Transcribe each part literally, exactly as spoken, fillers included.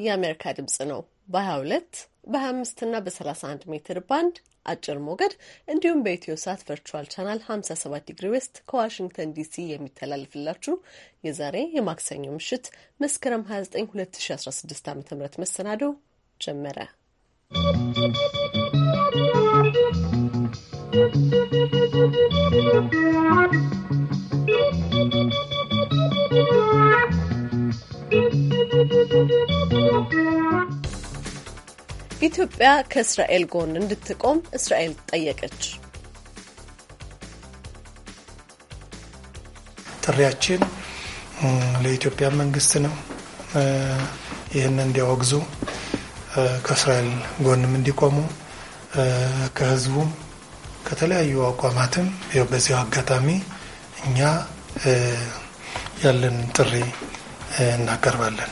የአሜሪካ ድምጽ ነው። በ22 በ25 እና በ31 ሜትር ባንድ አጭር ሞገድ እንዲሁም በኢትዮ ሳት ቨርቹዋል ቻናል ሃምሳ ሰባት ዲግሪ ዌስት ከዋሽንግተን ዲሲ የሚተላለፍላችሁ የዛሬ የማክሰኞ ምሽት መስከረም ሃያ ዘጠኝ ሁለት ሺ አስራ ስድስት ዓ.ም መሰናዶ ጀመረ። ኢትዮጵያ ከእስራኤል ጎን እንድትቆም እስራኤል ጠየቀች። ጥሪያችን ለኢትዮጵያ መንግስት ነው። ይህንን እንዲያወግዙ ከእስራኤል ጎንም እንዲቆሙ ከህዝቡም ከተለያዩ አቋማትም በዚሁ አጋጣሚ እኛ ያለን ጥሪ እናቀርባለን።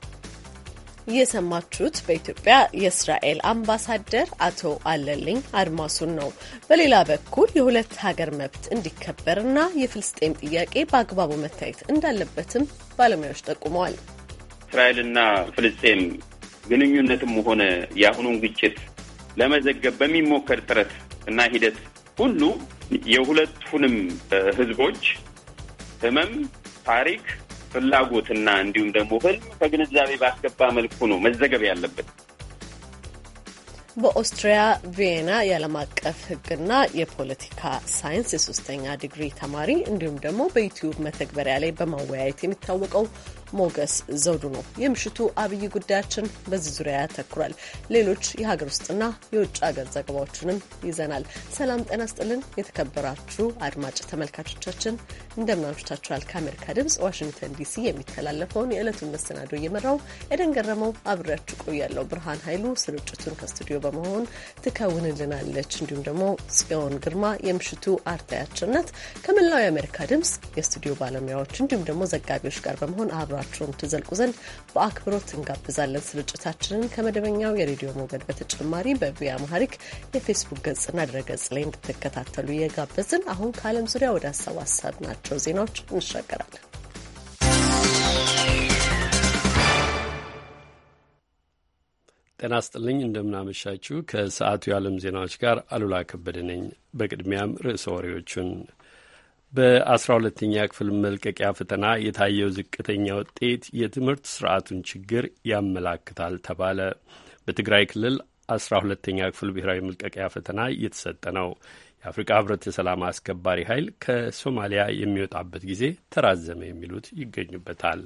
የሰማችሁት በኢትዮጵያ የእስራኤል አምባሳደር አቶ አለልኝ አድማሱን ነው። በሌላ በኩል የሁለት ሀገር መብት እንዲከበርና የፍልስጤም ጥያቄ በአግባቡ መታየት እንዳለበትም ባለሙያዎች ጠቁመዋል። እስራኤልና ፍልስጤም ግንኙነትም ሆነ የአሁኑን ግጭት ለመዘገብ በሚሞከር ጥረት እና ሂደት ሁሉ የሁለቱንም ህዝቦች ህመም፣ ታሪክ፣ ፍላጎትና እንዲሁም ደግሞ ህልም ከግንዛቤ ባስገባ መልኩ ነው መዘገብ ያለበት። በኦስትሪያ ቪየና የዓለም አቀፍ ሕግና የፖለቲካ ሳይንስ የሶስተኛ ዲግሪ ተማሪ እንዲሁም ደግሞ በዩቲዩብ መተግበሪያ ላይ በማወያየት የሚታወቀው ሞገስ ዘውዱ ነው። የምሽቱ አብይ ጉዳያችን በዚህ ዙሪያ ያተኩራል። ሌሎች የሀገር ውስጥና የውጭ ሀገር ዘገባዎችንም ይዘናል። ሰላም ጤና ስጥልን። የተከበራችሁ አድማጭ ተመልካቾቻችን እንደምናምሽታችኋል። ከአሜሪካ ድምጽ ዋሽንግተን ዲሲ የሚተላለፈውን የዕለቱን መሰናዶ እየመራው ኤደን ገረመው አብሬያችሁ ቆያለሁ። ብርሃን ኃይሉ ስርጭቱን ከስቱዲዮ በመሆን ትከውንልናለች። እንዲሁም ደግሞ ጽዮን ግርማ የምሽቱ አርታያችን ናት። ከመላው የአሜሪካ ድምጽ የስቱዲዮ ባለሙያዎች እንዲሁም ደግሞ ዘጋቢዎች ጋር በመሆን አብራችሁን ትዘልቁ ዘንድ በአክብሮት እንጋብዛለን። ስርጭታችንን ከመደበኛው የሬዲዮ ሞገድ በተጨማሪ በቪኦኤ አማርኛ የፌስቡክ ገጽና ድረገጽ ላይ እንድትከታተሉ የጋበዝን። አሁን ከዓለም ዙሪያ ወደ አሰባሰብናቸው ዜናዎች እንሻገራለን። ጤና ይስጥልኝ። እንደምናመሻችሁ። ከሰዓቱ የዓለም ዜናዎች ጋር አሉላ ከበደ ነኝ። በቅድሚያም ርዕሰ ወሬዎቹን በአስራ ሁለተኛ ክፍል መልቀቂያ ፈተና የታየው ዝቅተኛ ውጤት የትምህርት ስርዓቱን ችግር ያመላክታል ተባለ። በትግራይ ክልል አስራ ሁለተኛ ክፍል ብሔራዊ መልቀቂያ ፈተና እየተሰጠ ነው። የአፍሪካ ህብረት የሰላም አስከባሪ ኃይል ከሶማሊያ የሚወጣበት ጊዜ ተራዘመ የሚሉት ይገኙበታል።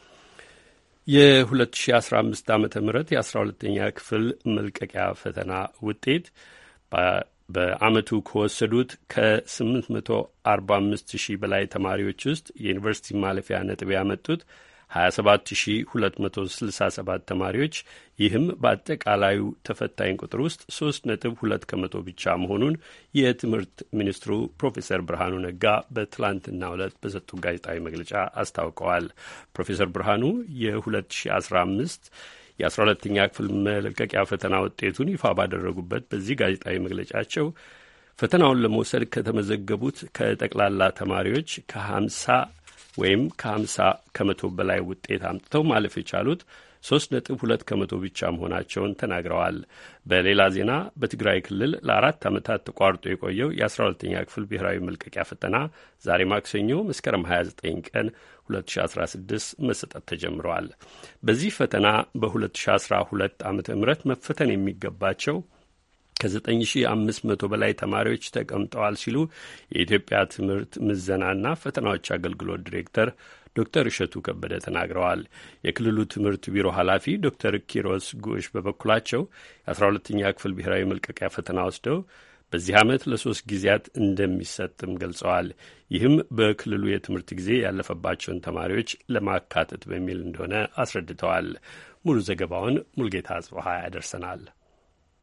የሁለት ሺ አስራ አምስት ዓመተ ምህረት የአስራ ሁለተኛ ክፍል መልቀቂያ ፈተና ውጤት በአመቱ ከወሰዱት ከስምንት መቶ አርባ አምስት ሺህ በላይ ተማሪዎች ውስጥ የዩኒቨርሲቲ ማለፊያ ነጥብ ያመጡት ሀያ ሰባት ሺ ሁለት መቶ ስልሳ ሰባት ተማሪዎች፣ ይህም በአጠቃላዩ ተፈታኝ ቁጥር ውስጥ ሶስት ነጥብ ሁለት ከመቶ ብቻ መሆኑን የትምህርት ሚኒስትሩ ፕሮፌሰር ብርሃኑ ነጋ በትላንትናው ዕለት በሰጡት ጋዜጣዊ መግለጫ አስታውቀዋል። ፕሮፌሰር ብርሃኑ የሁለት ሺ አስራ አምስት የአስራ ሁለተኛ ክፍል መልቀቂያ ፈተና ውጤቱን ይፋ ባደረጉበት በዚህ ጋዜጣዊ መግለጫቸው ፈተናውን ለመውሰድ ከተመዘገቡት ከጠቅላላ ተማሪዎች ከሀምሳ ወይም ከሀምሳ ከመቶ በላይ ውጤት አምጥተው ማለፍ የቻሉት ሶስት ነጥብ ሁለት ከመቶ ብቻ መሆናቸውን ተናግረዋል። በሌላ ዜና በትግራይ ክልል ለአራት ዓመታት ተቋርጦ የቆየው የአስራ ሁለተኛ ክፍል ብሔራዊ መልቀቂያ ፈተና ዛሬ ማክሰኞ መስከረም ሀያ ዘጠኝ ቀን ሁለት ሺ አስራ ስድስት መሰጠት ተጀምረዋል። በዚህ ፈተና በሁለት ሺ አስራ ሁለት ዓመተ ምህረት መፈተን የሚገባቸው ከዘጠኝ ሺ አምስት መቶ በላይ ተማሪዎች ተቀምጠዋል ሲሉ የኢትዮጵያ ትምህርት ምዘናና ፈተናዎች አገልግሎት ዲሬክተር ዶክተር እሸቱ ከበደ ተናግረዋል። የክልሉ ትምህርት ቢሮ ኃላፊ ዶክተር ኪሮስ ጉሽ በበኩላቸው የአስራ ሁለተኛ ክፍል ብሔራዊ መልቀቂያ ፈተና ወስደው በዚህ ዓመት ለሶስት ጊዜያት እንደሚሰጥም ገልጸዋል። ይህም በክልሉ የትምህርት ጊዜ ያለፈባቸውን ተማሪዎች ለማካተት በሚል እንደሆነ አስረድተዋል። ሙሉ ዘገባውን ሙልጌታ አጽበሃ ያደርሰናል።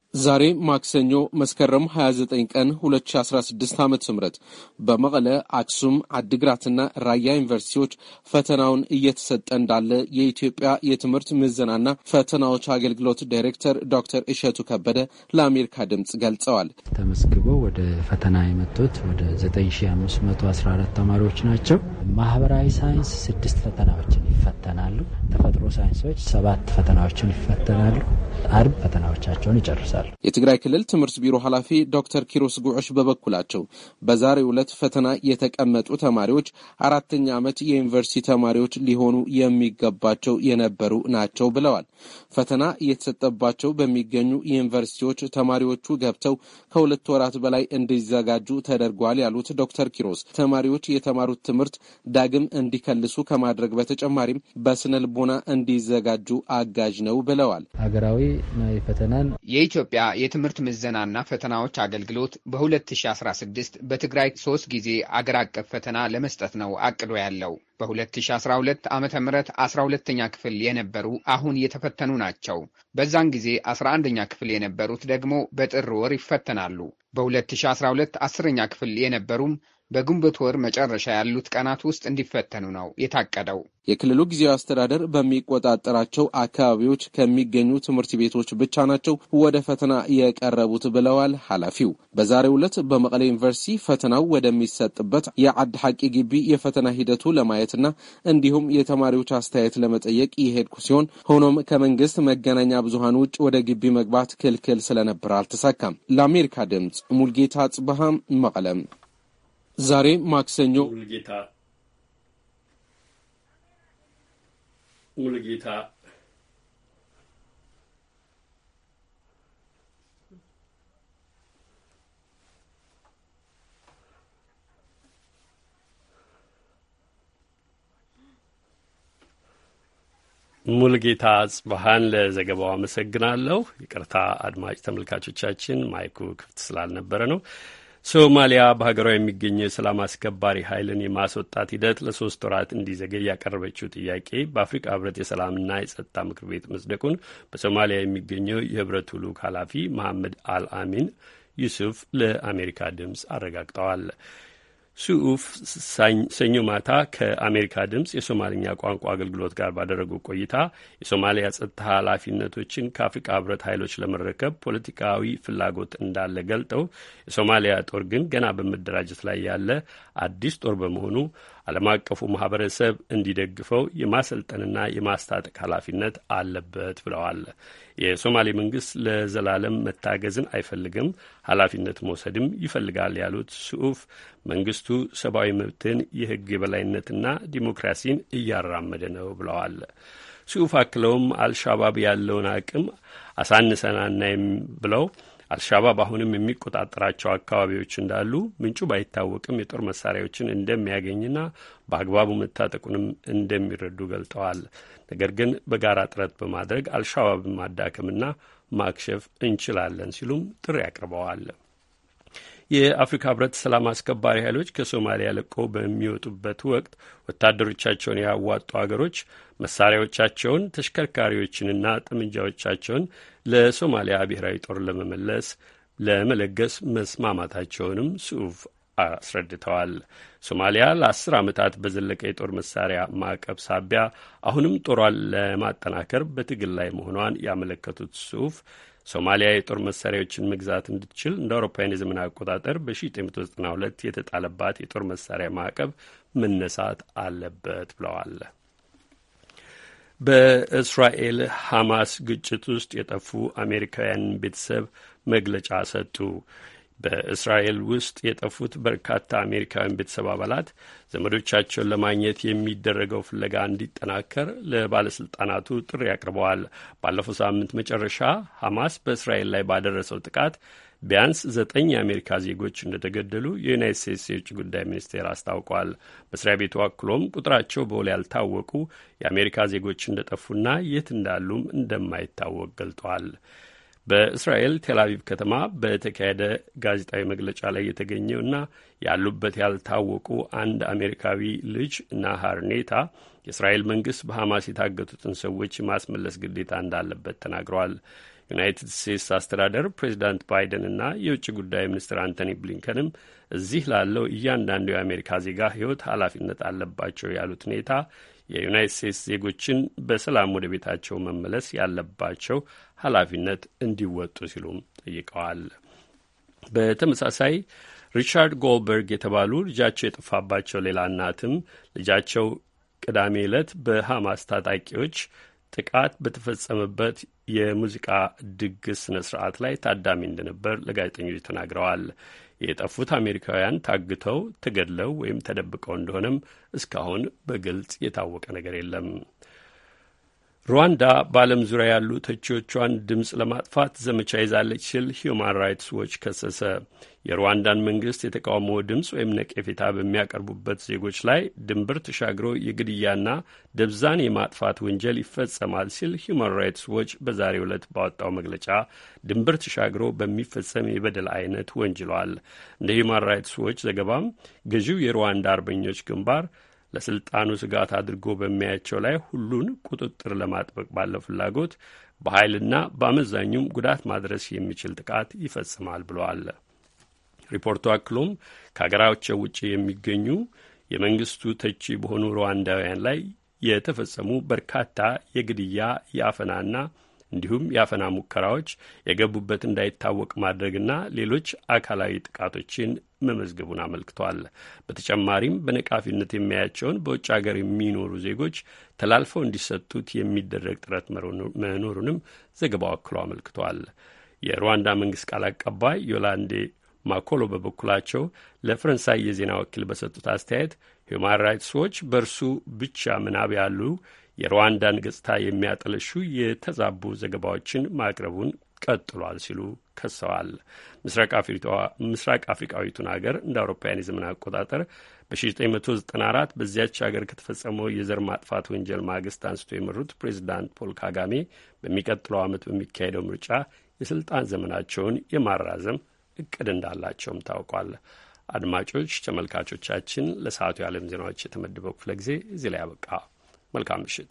ዛሬ ማክሰኞ መስከረም ሃያ ዘጠኝ ቀን ሁለት ሺህ አስራ ስድስት ዓመተ ምህረት በመቀለ፣ አክሱም፣ አድግራትና ራያ ዩኒቨርሲቲዎች ፈተናውን እየተሰጠ እንዳለ የኢትዮጵያ የትምህርት ምዘናና ፈተናዎች አገልግሎት ዳይሬክተር ዶክተር እሸቱ ከበደ ለአሜሪካ ድምጽ ገልጸዋል። ተመስግበው ወደ ፈተና የመጡት ወደ ዘጠኝ ሺህ አምስት መቶ አስራ አራት ተማሪዎች ናቸው። ማህበራዊ ሳይንስ ስድስት ፈተናዎችን ይፈተናሉ። ተፈጥሮ ሳይንሶች ሰባት ፈተናዎችን ይፈተናሉ። አርብ ፈተናዎቻቸውን ይጨርሳሉ። የትግራይ ክልል ትምህርት ቢሮ ኃላፊ ዶክተር ኪሮስ ጉዑሽ በበኩላቸው በዛሬው ዕለት ፈተና የተቀመጡ ተማሪዎች አራተኛ ዓመት የዩኒቨርሲቲ ተማሪዎች ሊሆኑ የሚገባቸው የነበሩ ናቸው ብለዋል። ፈተና የተሰጠባቸው በሚገኙ ዩኒቨርሲቲዎች ተማሪዎቹ ገብተው ከሁለት ወራት በላይ እንዲዘጋጁ ተደርጓል ያሉት ዶክተር ኪሮስ ተማሪዎች የተማሩት ትምህርት ዳግም እንዲከልሱ ከማድረግ በተጨማሪም በስነ ልቦና እንዲዘጋጁ አጋዥ ነው ብለዋል። ሀገራዊ ፈተናን የኢትዮጵያ የትምህርት ምዘናና ፈተናዎች አገልግሎት በ2016 በትግራይ ሶስት ጊዜ አገር አቀፍ ፈተና ለመስጠት ነው አቅዶ ያለው። በ2012 ዓመተ ምህረት አስራ ሁለተኛ ክፍል የነበሩ አሁን የተፈተኑ ናቸው። በዛን ጊዜ አስራ አንደኛ ክፍል የነበሩት ደግሞ በጥር ወር ይፈተናሉ። በ2012 አስረኛ ክፍል የነበሩም በግንቦት ወር መጨረሻ ያሉት ቀናት ውስጥ እንዲፈተኑ ነው የታቀደው። የክልሉ ጊዜያዊ አስተዳደር በሚቆጣጠራቸው አካባቢዎች ከሚገኙ ትምህርት ቤቶች ብቻ ናቸው ወደ ፈተና የቀረቡት ብለዋል ኃላፊው። በዛሬው ዕለት በመቀለ ዩኒቨርሲቲ ፈተናው ወደሚሰጥበት የዓዲ ሐቂ ግቢ የፈተና ሂደቱ ለማየትና እንዲሁም የተማሪዎች አስተያየት ለመጠየቅ የሄድኩ ሲሆን ሆኖም ከመንግስት መገናኛ ብዙሃን ውጭ ወደ ግቢ መግባት ክልክል ስለነበር አልተሳካም። ለአሜሪካ ድምጽ ሙልጌታ ጽባሃም መቀለም። ዛሬ ማክሰኞ ሙልጌታ ሙልጌታ ሙልጌታ ጽባሃን ለዘገባው አመሰግናለሁ። ይቅርታ አድማጭ ተመልካቾቻችን ማይኩ ክፍት ስላልነበረ ነው። ሶማሊያ በሀገሯ የሚገኘው የሰላም አስከባሪ ኃይልን የማስወጣት ሂደት ለሶስት ወራት እንዲዘገይ ያቀረበችው ጥያቄ በአፍሪካ ህብረት የሰላምና የጸጥታ ምክር ቤት መጽደቁን በሶማሊያ የሚገኘው የህብረቱ ልዑክ ኃላፊ መሐመድ አልአሚን ዩሱፍ ለአሜሪካ ድምፅ አረጋግጠዋል። ሱኡፍ ሰኞ ማታ ከአሜሪካ ድምፅ የሶማልኛ ቋንቋ አገልግሎት ጋር ባደረጉ ቆይታ የሶማሊያ ጸጥታ ኃላፊነቶችን ከአፍሪካ ህብረት ኃይሎች ለመረከብ ፖለቲካዊ ፍላጎት እንዳለ ገልጠው የሶማሊያ ጦር ግን ገና በመደራጀት ላይ ያለ አዲስ ጦር በመሆኑ ዓለም አቀፉ ማህበረሰብ እንዲደግፈው የማሰልጠንና የማስታጠቅ ኃላፊነት አለበት ብለዋል። የሶማሌ መንግስት ለዘላለም መታገዝን አይፈልግም፣ ኃላፊነት መውሰድም ይፈልጋል ያሉት ሱኡፍ መንግስቱ ሰብአዊ መብትን፣ የህግ የበላይነትና ዲሞክራሲን እያራመደ ነው ብለዋል። ሱኡፍ አክለውም አልሻባብ ያለውን አቅም አሳንሰናናይም ብለው አልሻባብ አሁንም የሚቆጣጠራቸው አካባቢዎች እንዳሉ ምንጩ ባይታወቅም የጦር መሳሪያዎችን እንደሚያገኝና በአግባቡ መታጠቁንም እንደሚረዱ ገልጠዋል። ነገር ግን በጋራ ጥረት በማድረግ አልሻባብን ማዳከምና ማክሸፍ እንችላለን ሲሉም ጥሪ አቅርበዋል። የአፍሪካ ህብረት ሰላም አስከባሪ ኃይሎች ከሶማሊያ ለቀው በሚወጡበት ወቅት ወታደሮቻቸውን ያዋጡ አገሮች መሳሪያዎቻቸውን፣ ተሽከርካሪዎችንና ጠመንጃዎቻቸውን ለሶማሊያ ብሔራዊ ጦር ለመመለስ ለመለገስ መስማማታቸውንም ሱኡፍ አስረድተዋል። ሶማሊያ ለአስር ዓመታት በዘለቀ የጦር መሳሪያ ማዕቀብ ሳቢያ አሁንም ጦሯን ለማጠናከር በትግል ላይ መሆኗን ያመለከቱት ሱኡፍ ሶማሊያ የጦር መሳሪያዎችን መግዛት እንድትችል እንደ አውሮፓውያን የዘመን አቆጣጠር በ1992 ዘጠና ሁለት የተጣለባት የጦር መሳሪያ ማዕቀብ መነሳት አለበት ብለዋል። በእስራኤል ሐማስ ግጭት ውስጥ የጠፉ አሜሪካውያን ቤተሰብ መግለጫ ሰጡ። በእስራኤል ውስጥ የጠፉት በርካታ አሜሪካውያን ቤተሰብ አባላት ዘመዶቻቸውን ለማግኘት የሚደረገው ፍለጋ እንዲጠናከር ለባለስልጣናቱ ጥሪ አቅርበዋል። ባለፈው ሳምንት መጨረሻ ሐማስ በእስራኤል ላይ ባደረሰው ጥቃት ቢያንስ ዘጠኝ የአሜሪካ ዜጎች እንደተገደሉ የዩናይት ስቴትስ የውጭ ጉዳይ ሚኒስቴር አስታውቋል። መስሪያ ቤቱ አክሎም ቁጥራቸው በውል ያልታወቁ የአሜሪካ ዜጎች እንደጠፉና የት እንዳሉም እንደማይታወቅ ገልጧል። በእስራኤል ቴልአቪቭ ከተማ በተካሄደ ጋዜጣዊ መግለጫ ላይ የተገኘውና ያሉበት ያልታወቁ አንድ አሜሪካዊ ልጅ ናሃር ኔታ የእስራኤል መንግስት በሐማስ የታገቱትን ሰዎች የማስመለስ ግዴታ እንዳለበት ተናግረዋል። ዩናይትድ ስቴትስ አስተዳደር ፕሬዚዳንት ባይደንና የውጭ ጉዳይ ሚኒስትር አንቶኒ ብሊንከንም እዚህ ላለው እያንዳንዱ የአሜሪካ ዜጋ ሕይወት ኃላፊነት አለባቸው ያሉት ኔታ የዩናይትድ ስቴትስ ዜጎችን በሰላም ወደ ቤታቸው መመለስ ያለባቸው ኃላፊነት እንዲወጡ ሲሉም ጠይቀዋል። በተመሳሳይ ሪቻርድ ጎልበርግ የተባሉ ልጃቸው የጠፋባቸው ሌላ እናትም ልጃቸው ቅዳሜ ዕለት በሐማስ ታጣቂዎች ጥቃት በተፈጸመበት የሙዚቃ ድግስ ስነ ስርዓት ላይ ታዳሚ እንደነበር ለጋዜጠኞች ተናግረዋል። የጠፉት አሜሪካውያን ታግተው ተገድለው ወይም ተደብቀው እንደሆነም እስካሁን በግልጽ የታወቀ ነገር የለም። ሩዋንዳ በዓለም ዙሪያ ያሉ ተቺዎቿን ድምፅ ለማጥፋት ዘመቻ ይዛለች ሲል ሂዩማን ራይትስ ዎች ከሰሰ። የሩዋንዳን መንግስት የተቃውሞ ድምፅ ወይም ነቀፌታ በሚያቀርቡበት ዜጎች ላይ ድንበር ተሻግሮ የግድያና ደብዛን የማጥፋት ወንጀል ይፈጸማል ሲል ሂዩማን ራይትስ ዎች በዛሬው ዕለት ባወጣው መግለጫ ድንበር ተሻግሮ በሚፈጸም የበደል አይነት ወንጅሏል። እንደ ሂዩማን ራይትስ ዎች ዘገባም ገዢው የሩዋንዳ አርበኞች ግንባር ለስልጣኑ ስጋት አድርጎ በሚያያቸው ላይ ሁሉን ቁጥጥር ለማጥበቅ ባለው ፍላጎት በኃይልና በአመዛኙም ጉዳት ማድረስ የሚችል ጥቃት ይፈጽማል ብለዋል። ሪፖርቱ አክሎም ከሀገራቸው ውጭ የሚገኙ የመንግስቱ ተቺ በሆኑ ሩዋንዳውያን ላይ የተፈጸሙ በርካታ የግድያ የአፈናና እንዲሁም የአፈና ሙከራዎች የገቡበት እንዳይታወቅ ማድረግና ሌሎች አካላዊ ጥቃቶችን መመዝገቡን አመልክቷል። በተጨማሪም በነቃፊነት የሚያያቸውን በውጭ ሀገር የሚኖሩ ዜጎች ተላልፈው እንዲሰጡት የሚደረግ ጥረት መኖሩንም ዘገባው አክሎ አመልክቷል። የሩዋንዳ መንግስት ቃል አቀባይ ዮላንዴ ማኮሎ በበኩላቸው ለፈረንሳይ የዜና ወኪል በሰጡት አስተያየት ሂውማን ራይትስ ዎች በእርሱ ብቻ ምናብ ያሉ የሩዋንዳን ገጽታ የሚያጠለሹ የተዛቡ ዘገባዎችን ማቅረቡን ቀጥሏል ሲሉ ከሰዋል። ምስራቅ አፍሪካዊቱን ሀገር እንደ አውሮፓውያን የዘመን አቆጣጠር በ1994 ዘጠና አራት በዚያች ሀገር ከተፈጸመው የዘር ማጥፋት ወንጀል ማግስት አንስቶ የመሩት ፕሬዚዳንት ፖል ካጋሜ በሚቀጥለው ዓመት በሚካሄደው ምርጫ የስልጣን ዘመናቸውን የማራዘም እቅድ እንዳላቸውም ታውቋል። አድማጮች፣ ተመልካቾቻችን ለሰዓቱ የዓለም ዜናዎች የተመደበው ክፍለ ጊዜ እዚህ ላይ ያበቃ። መልካም ምሽት።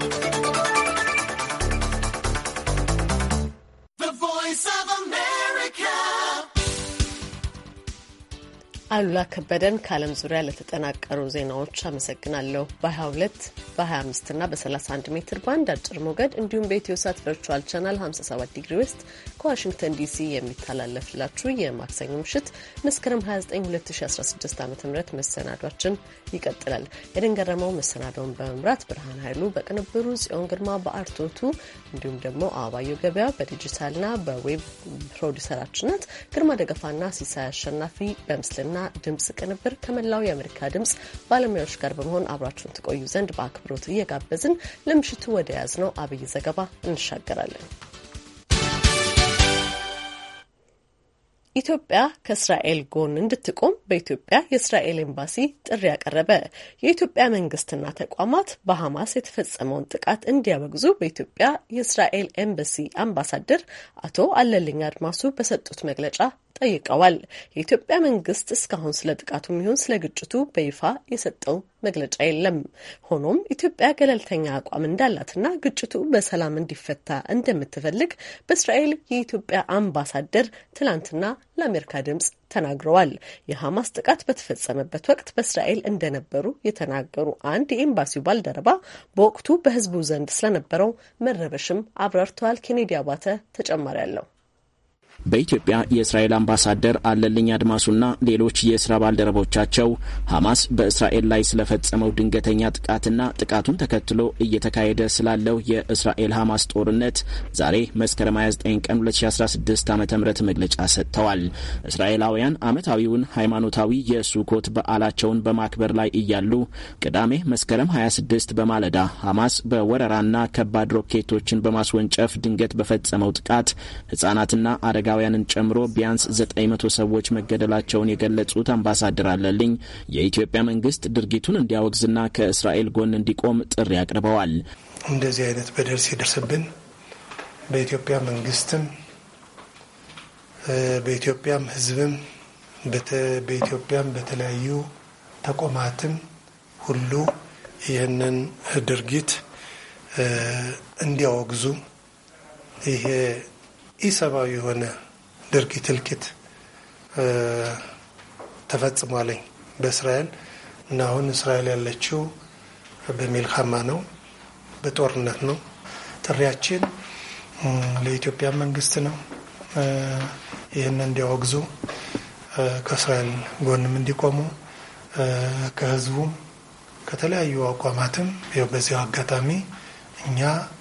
አሉላ ከበደን ከዓለም ዙሪያ ለተጠናቀሩ ዜናዎች አመሰግናለሁ። በሀያ ሁለት በሀያ አምስት እና በሰላሳ አንድ ሜትር ባንድ አጭር ሞገድ እንዲሁም በኢትዮ ሳት ቨርቹዋል ቻናል ሀምሳ ሰባት ዲግሪ ዌስት ከዋሽንግተን ዲሲ የሚተላለፍላችሁ የማክሰኞ ምሽት መስከረም ሀያ ዘጠኝ ሁለት ሺ አስራ ስድስት ዓ ም መሰናዷችን ይቀጥላል። የደንገረመው መሰናዶውን በመምራት ብርሃን ኃይሉ፣ በቅንብሩ ጽዮን ግርማ፣ በአርቶቱ እንዲሁም ደግሞ አበባየሁ ገበያ በዲጂታልና በዌብ ፕሮዲሰራችን ናት። ግርማ ደገፋና ሲሳይ አሸናፊ በምስልና ድምጽ ቅንብር ከመላው የአሜሪካ ድምጽ ባለሙያዎች ጋር በመሆን አብራችሁን ትቆዩ ዘንድ በአክብሮት እየጋበዝን ለምሽቱ ወደ ያዝነው አብይ ዘገባ እንሻገራለን። ኢትዮጵያ ከእስራኤል ጎን እንድትቆም በኢትዮጵያ የእስራኤል ኤምባሲ ጥሪ ያቀረበ። የኢትዮጵያ መንግስትና ተቋማት በሐማስ የተፈጸመውን ጥቃት እንዲያወግዙ በኢትዮጵያ የእስራኤል ኤምባሲ አምባሳደር አቶ አለልኝ አድማሱ በሰጡት መግለጫ ጠይቀዋል። የኢትዮጵያ መንግስት እስካሁን ስለ ጥቃቱም ይሁን ስለ ግጭቱ በይፋ የሰጠው መግለጫ የለም። ሆኖም ኢትዮጵያ ገለልተኛ አቋም እንዳላትና ግጭቱ በሰላም እንዲፈታ እንደምትፈልግ በእስራኤል የኢትዮጵያ አምባሳደር ትላንትና ለአሜሪካ ድምጽ ተናግረዋል። የሐማስ ጥቃት በተፈጸመበት ወቅት በእስራኤል እንደነበሩ የተናገሩ አንድ የኤምባሲው ባልደረባ በወቅቱ በህዝቡ ዘንድ ስለነበረው መረበሽም አብራርተዋል። ኬኔዲ አባተ ተጨማሪ አለው። በኢትዮጵያ የእስራኤል አምባሳደር አለልኝ አድማሱና ሌሎች የስራ ባልደረቦቻቸው ሐማስ በእስራኤል ላይ ስለፈጸመው ድንገተኛ ጥቃትና ጥቃቱን ተከትሎ እየተካሄደ ስላለው የእስራኤል ሐማስ ጦርነት ዛሬ መስከረም ሃያ ዘጠኝ ቀን ሁለት ሺ አስራ ስድስት ዓ ም መግለጫ ሰጥተዋል። እስራኤላውያን ዓመታዊውን ሃይማኖታዊ የሱኮት በዓላቸውን በማክበር ላይ እያሉ ቅዳሜ መስከረም ሃያ ስድስት በማለዳ ሐማስ በወረራና ከባድ ሮኬቶችን በማስወንጨፍ ድንገት በፈጸመው ጥቃት ህጻናትና አረጋ ያንን ጨምሮ ቢያንስ ዘጠኝ መቶ ሰዎች መገደላቸውን የገለጹት አምባሳደር አለልኝ የኢትዮጵያ መንግስት ድርጊቱን እንዲያወግዝና ከእስራኤል ጎን እንዲቆም ጥሪ አቅርበዋል። እንደዚህ አይነት በደል ሲደርስብን በኢትዮጵያ መንግስትም በኢትዮጵያም ህዝብም በኢትዮጵያም በተለያዩ ተቋማትም ሁሉ ይህንን ድርጊት እንዲያወግዙ ይሄ ኢሰብአዊ የሆነ ድርጊት እልቂት ተፈጽሟል በእስራኤል እና አሁን እስራኤል ያለችው በሚልካማ ነው፣ በጦርነት ነው። ጥሪያችን ለኢትዮጵያ መንግስት ነው። ይህንን እንዲያወግዙ ከእስራኤል ጎንም እንዲቆሙ ከህዝቡም ከተለያዩ አቋማትም በዚያው አጋጣሚ እኛ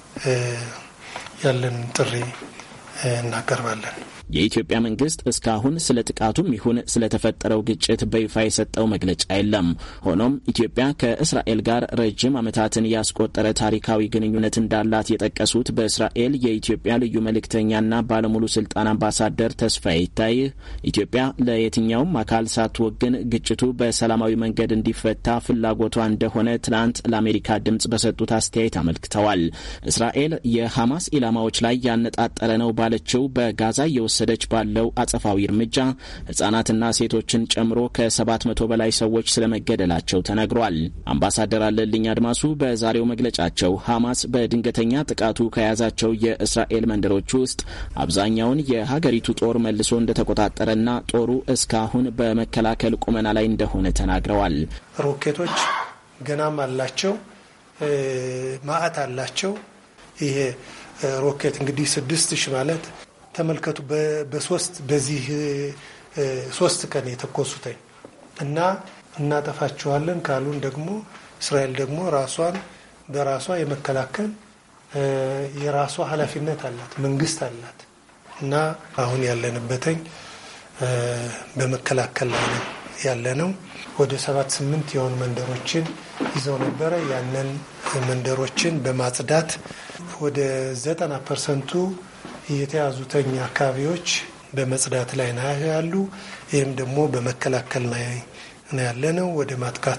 ያለን ጥሪ እናቀርባለን። የኢትዮጵያ መንግስት እስካሁን ስለ ጥቃቱም ይሁን ስለተፈጠረው ግጭት በይፋ የሰጠው መግለጫ የለም። ሆኖም ኢትዮጵያ ከእስራኤል ጋር ረጅም ዓመታትን ያስቆጠረ ታሪካዊ ግንኙነት እንዳላት የጠቀሱት በእስራኤል የኢትዮጵያ ልዩ መልእክተኛና ባለሙሉ ስልጣን አምባሳደር ተስፋዬ ይታይህ ኢትዮጵያ ለየትኛውም አካል ሳትወግን ግጭቱ በሰላማዊ መንገድ እንዲፈታ ፍላጎቷ እንደሆነ ትናንት ለአሜሪካ ድምጽ በሰጡት አስተያየት አመልክተዋል። እስራኤል የሐማስ ኢላማዎች ላይ ያነጣጠረ ነው ባለችው በጋዛ የወሰደች ባለው አጸፋዊ እርምጃ ህጻናትና ሴቶችን ጨምሮ ከሰባት መቶ በላይ ሰዎች ስለመገደላቸው ተነግሯል። አምባሳደር አለልኝ አድማሱ በዛሬው መግለጫቸው ሐማስ በድንገተኛ ጥቃቱ ከያዛቸው የእስራኤል መንደሮች ውስጥ አብዛኛውን የሀገሪቱ ጦር መልሶ እንደተቆጣጠረና ጦሩ እስካሁን በመከላከል ቁመና ላይ እንደሆነ ተናግረዋል። ሮኬቶች ገናም አላቸው፣ ማዕት አላቸው። ይሄ ሮኬት እንግዲህ ስድስት ሺህ ማለት ተመልከቱ። በሶስት በዚህ ሶስት ቀን የተኮሱተኝ እና እናጠፋቸዋለን ካሉን ደግሞ እስራኤል ደግሞ ራሷን በራሷ የመከላከል የራሷ ኃላፊነት አላት፣ መንግስት አላት እና አሁን ያለንበትኝ በመከላከል ላይ ያለነው ወደ ሰባት ስምንት የሆኑ መንደሮችን ይዘው ነበረ። ያንን መንደሮችን በማጽዳት ወደ ዘጠና ፐርሰንቱ የተያዙተኛ አካባቢዎች በመጽዳት ላይ ነው ያሉ። ይህም ደግሞ በመከላከል ላይ ነው ያለነው። ወደ ማጥቃት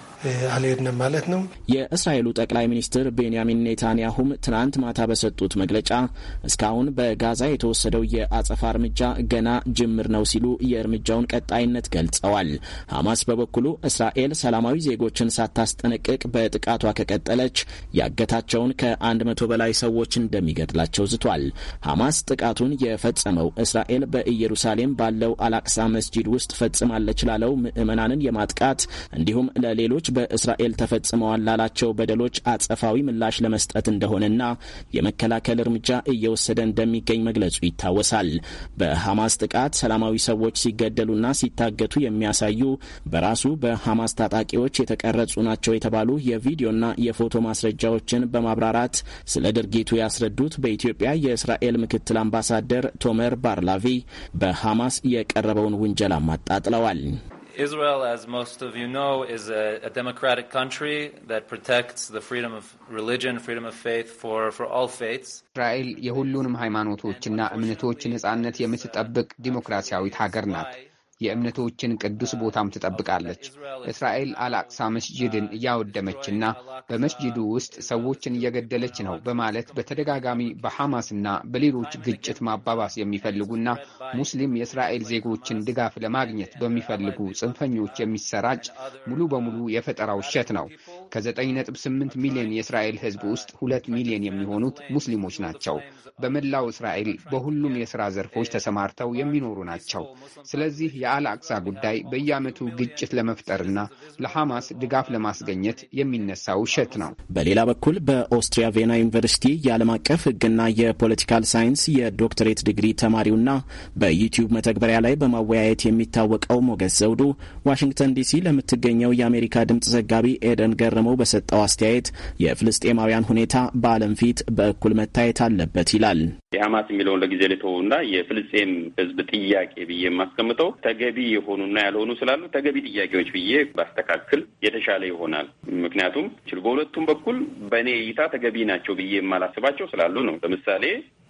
አልሄድንም ማለት ነው። የእስራኤሉ ጠቅላይ ሚኒስትር ቤንያሚን ኔታንያሁም ትናንት ማታ በሰጡት መግለጫ እስካሁን በጋዛ የተወሰደው የአጸፋ እርምጃ ገና ጅምር ነው ሲሉ የእርምጃውን ቀጣይነት ገልጸዋል። ሐማስ በበኩሉ እስራኤል ሰላማዊ ዜጎችን ሳታስጠነቅቅ በጥቃቷ ከቀጠለች ያገታቸውን ከአንድ መቶ በላይ ሰዎች እንደሚገድላቸው ዝቷል። ሐማስ ጥቃቱን የፈጸመው እስራኤል በኢየሩሳሌም ባለው አላቅሳ መስጂድ ውስጥ ፈጽማለች ላለው ምዕመናንን የማጥቃት እንዲሁም ለሌሎች በእስራኤል ተፈጽመዋል ላላቸው በደሎች አጸፋዊ ምላሽ ለመስጠት እንደሆነና የመከላከል እርምጃ እየወሰደ እንደሚገኝ መግለጹ ይታወሳል። በሐማስ ጥቃት ሰላማዊ ሰዎች ሲገደሉና ሲታገቱ የሚያሳዩ በራሱ በሐማስ ታጣቂዎች የተቀረጹ ናቸው የተባሉ የቪዲዮና የፎቶ ማስረጃዎችን በማብራራት ስለ ድርጊቱ ያስረዱት በኢትዮጵያ የእስራኤል ምክትል አምባሳደር ቶመር ባርላቪ በሐማስ የቀረበውን ውንጀላ አጣጥለዋል። Israel, as most of you know, is a, a democratic country that protects the freedom of religion, freedom of faith for, for all faiths. እስራኤል የሁሉንም ሃይማኖቶችና እምነቶች ነጻነት የምትጠብቅ ዲሞክራሲያዊት ሀገር ናት። የእምነቶችን ቅዱስ ቦታም ትጠብቃለች። እስራኤል አልአቅሳ መስጂድን እያወደመችና በመስጂዱ ውስጥ ሰዎችን እየገደለች ነው በማለት በተደጋጋሚ በሐማስና በሌሎች ግጭት ማባባስ የሚፈልጉና ሙስሊም የእስራኤል ዜጎችን ድጋፍ ለማግኘት በሚፈልጉ ጽንፈኞች የሚሰራጭ ሙሉ በሙሉ የፈጠራ ውሸት ነው። ከዘጠኝ ነጥብ ስምንት ሚሊዮን የእስራኤል ሕዝብ ውስጥ ሁለት ሚሊዮን የሚሆኑት ሙስሊሞች ናቸው። በመላው እስራኤል በሁሉም የሥራ ዘርፎች ተሰማርተው የሚኖሩ ናቸው። ስለዚህ የአልአቅሳ ጉዳይ በየዓመቱ ግጭት ለመፍጠርና ለሐማስ ድጋፍ ለማስገኘት የሚነሳ ውሸት ነው። በሌላ በኩል በኦስትሪያ ቬና ዩኒቨርሲቲ የዓለም አቀፍ ሕግና የፖለቲካል ሳይንስ የዶክተሬት ዲግሪ ተማሪውና በዩቲዩብ መተግበሪያ ላይ በማወያየት የሚታወቀው ሞገስ ዘውዱ ዋሽንግተን ዲሲ ለምትገኘው የአሜሪካ ድምፅ ዘጋቢ ኤደን ገረመው በሰጠው አስተያየት የፍልስጤማውያን ሁኔታ በዓለም ፊት በእኩል መታየት አለበት ይላል። የሐማስ የሚለውን ለጊዜ ልተውና የፍልስጤም ህዝብ ጥያቄ ብዬ የማስቀምጠው ተገቢ የሆኑና ያልሆኑ ስላሉ ተገቢ ጥያቄዎች ብዬ ባስተካክል የተሻለ ይሆናል። ምክንያቱም በሁለቱም በኩል በእኔ እይታ ተገቢ ናቸው ብዬ የማላስባቸው ስላሉ ነው። ለምሳሌ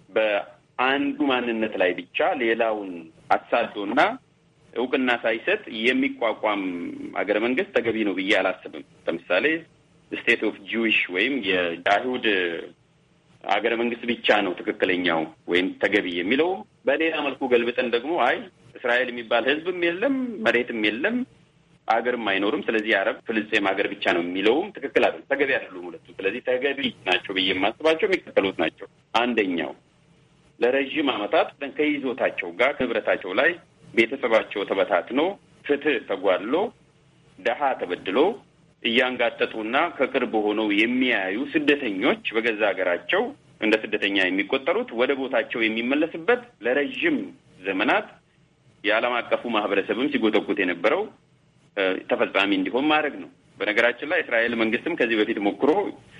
በአንዱ ማንነት ላይ ብቻ ሌላውን አሳዶና እውቅና ሳይሰጥ የሚቋቋም አገረ መንግስት ተገቢ ነው ብዬ አላስብም። ለምሳሌ ስቴት ኦፍ ጂዊሽ ወይም የአይሁድ አገረ መንግስት ብቻ ነው ትክክለኛው ወይም ተገቢ የሚለው በሌላ መልኩ ገልብጠን ደግሞ አይ እስራኤል የሚባል ህዝብም የለም መሬትም የለም አገርም አይኖርም ስለዚህ አረብ ፍልስጤም አገር ብቻ ነው የሚለውም ትክክል አይደለም ተገቢ አይደሉም ሁለቱ ስለዚህ ተገቢ ናቸው ብዬ የማስባቸው የሚከተሉት ናቸው አንደኛው ለረጅም ዓመታት ከይዞታቸው ጋር ንብረታቸው ላይ ቤተሰባቸው ተበታትኖ ፍትህ ተጓድሎ ደሃ ተበድሎ እያንጋጠጡና ከቅርብ ሆነው የሚያዩ ስደተኞች በገዛ ሀገራቸው እንደ ስደተኛ የሚቆጠሩት ወደ ቦታቸው የሚመለስበት ለረጅም ዘመናት የዓለም አቀፉ ማህበረሰብም ሲጎተጉት የነበረው ተፈጻሚ እንዲሆን ማድረግ ነው። በነገራችን ላይ እስራኤል መንግስትም ከዚህ በፊት ሞክሮ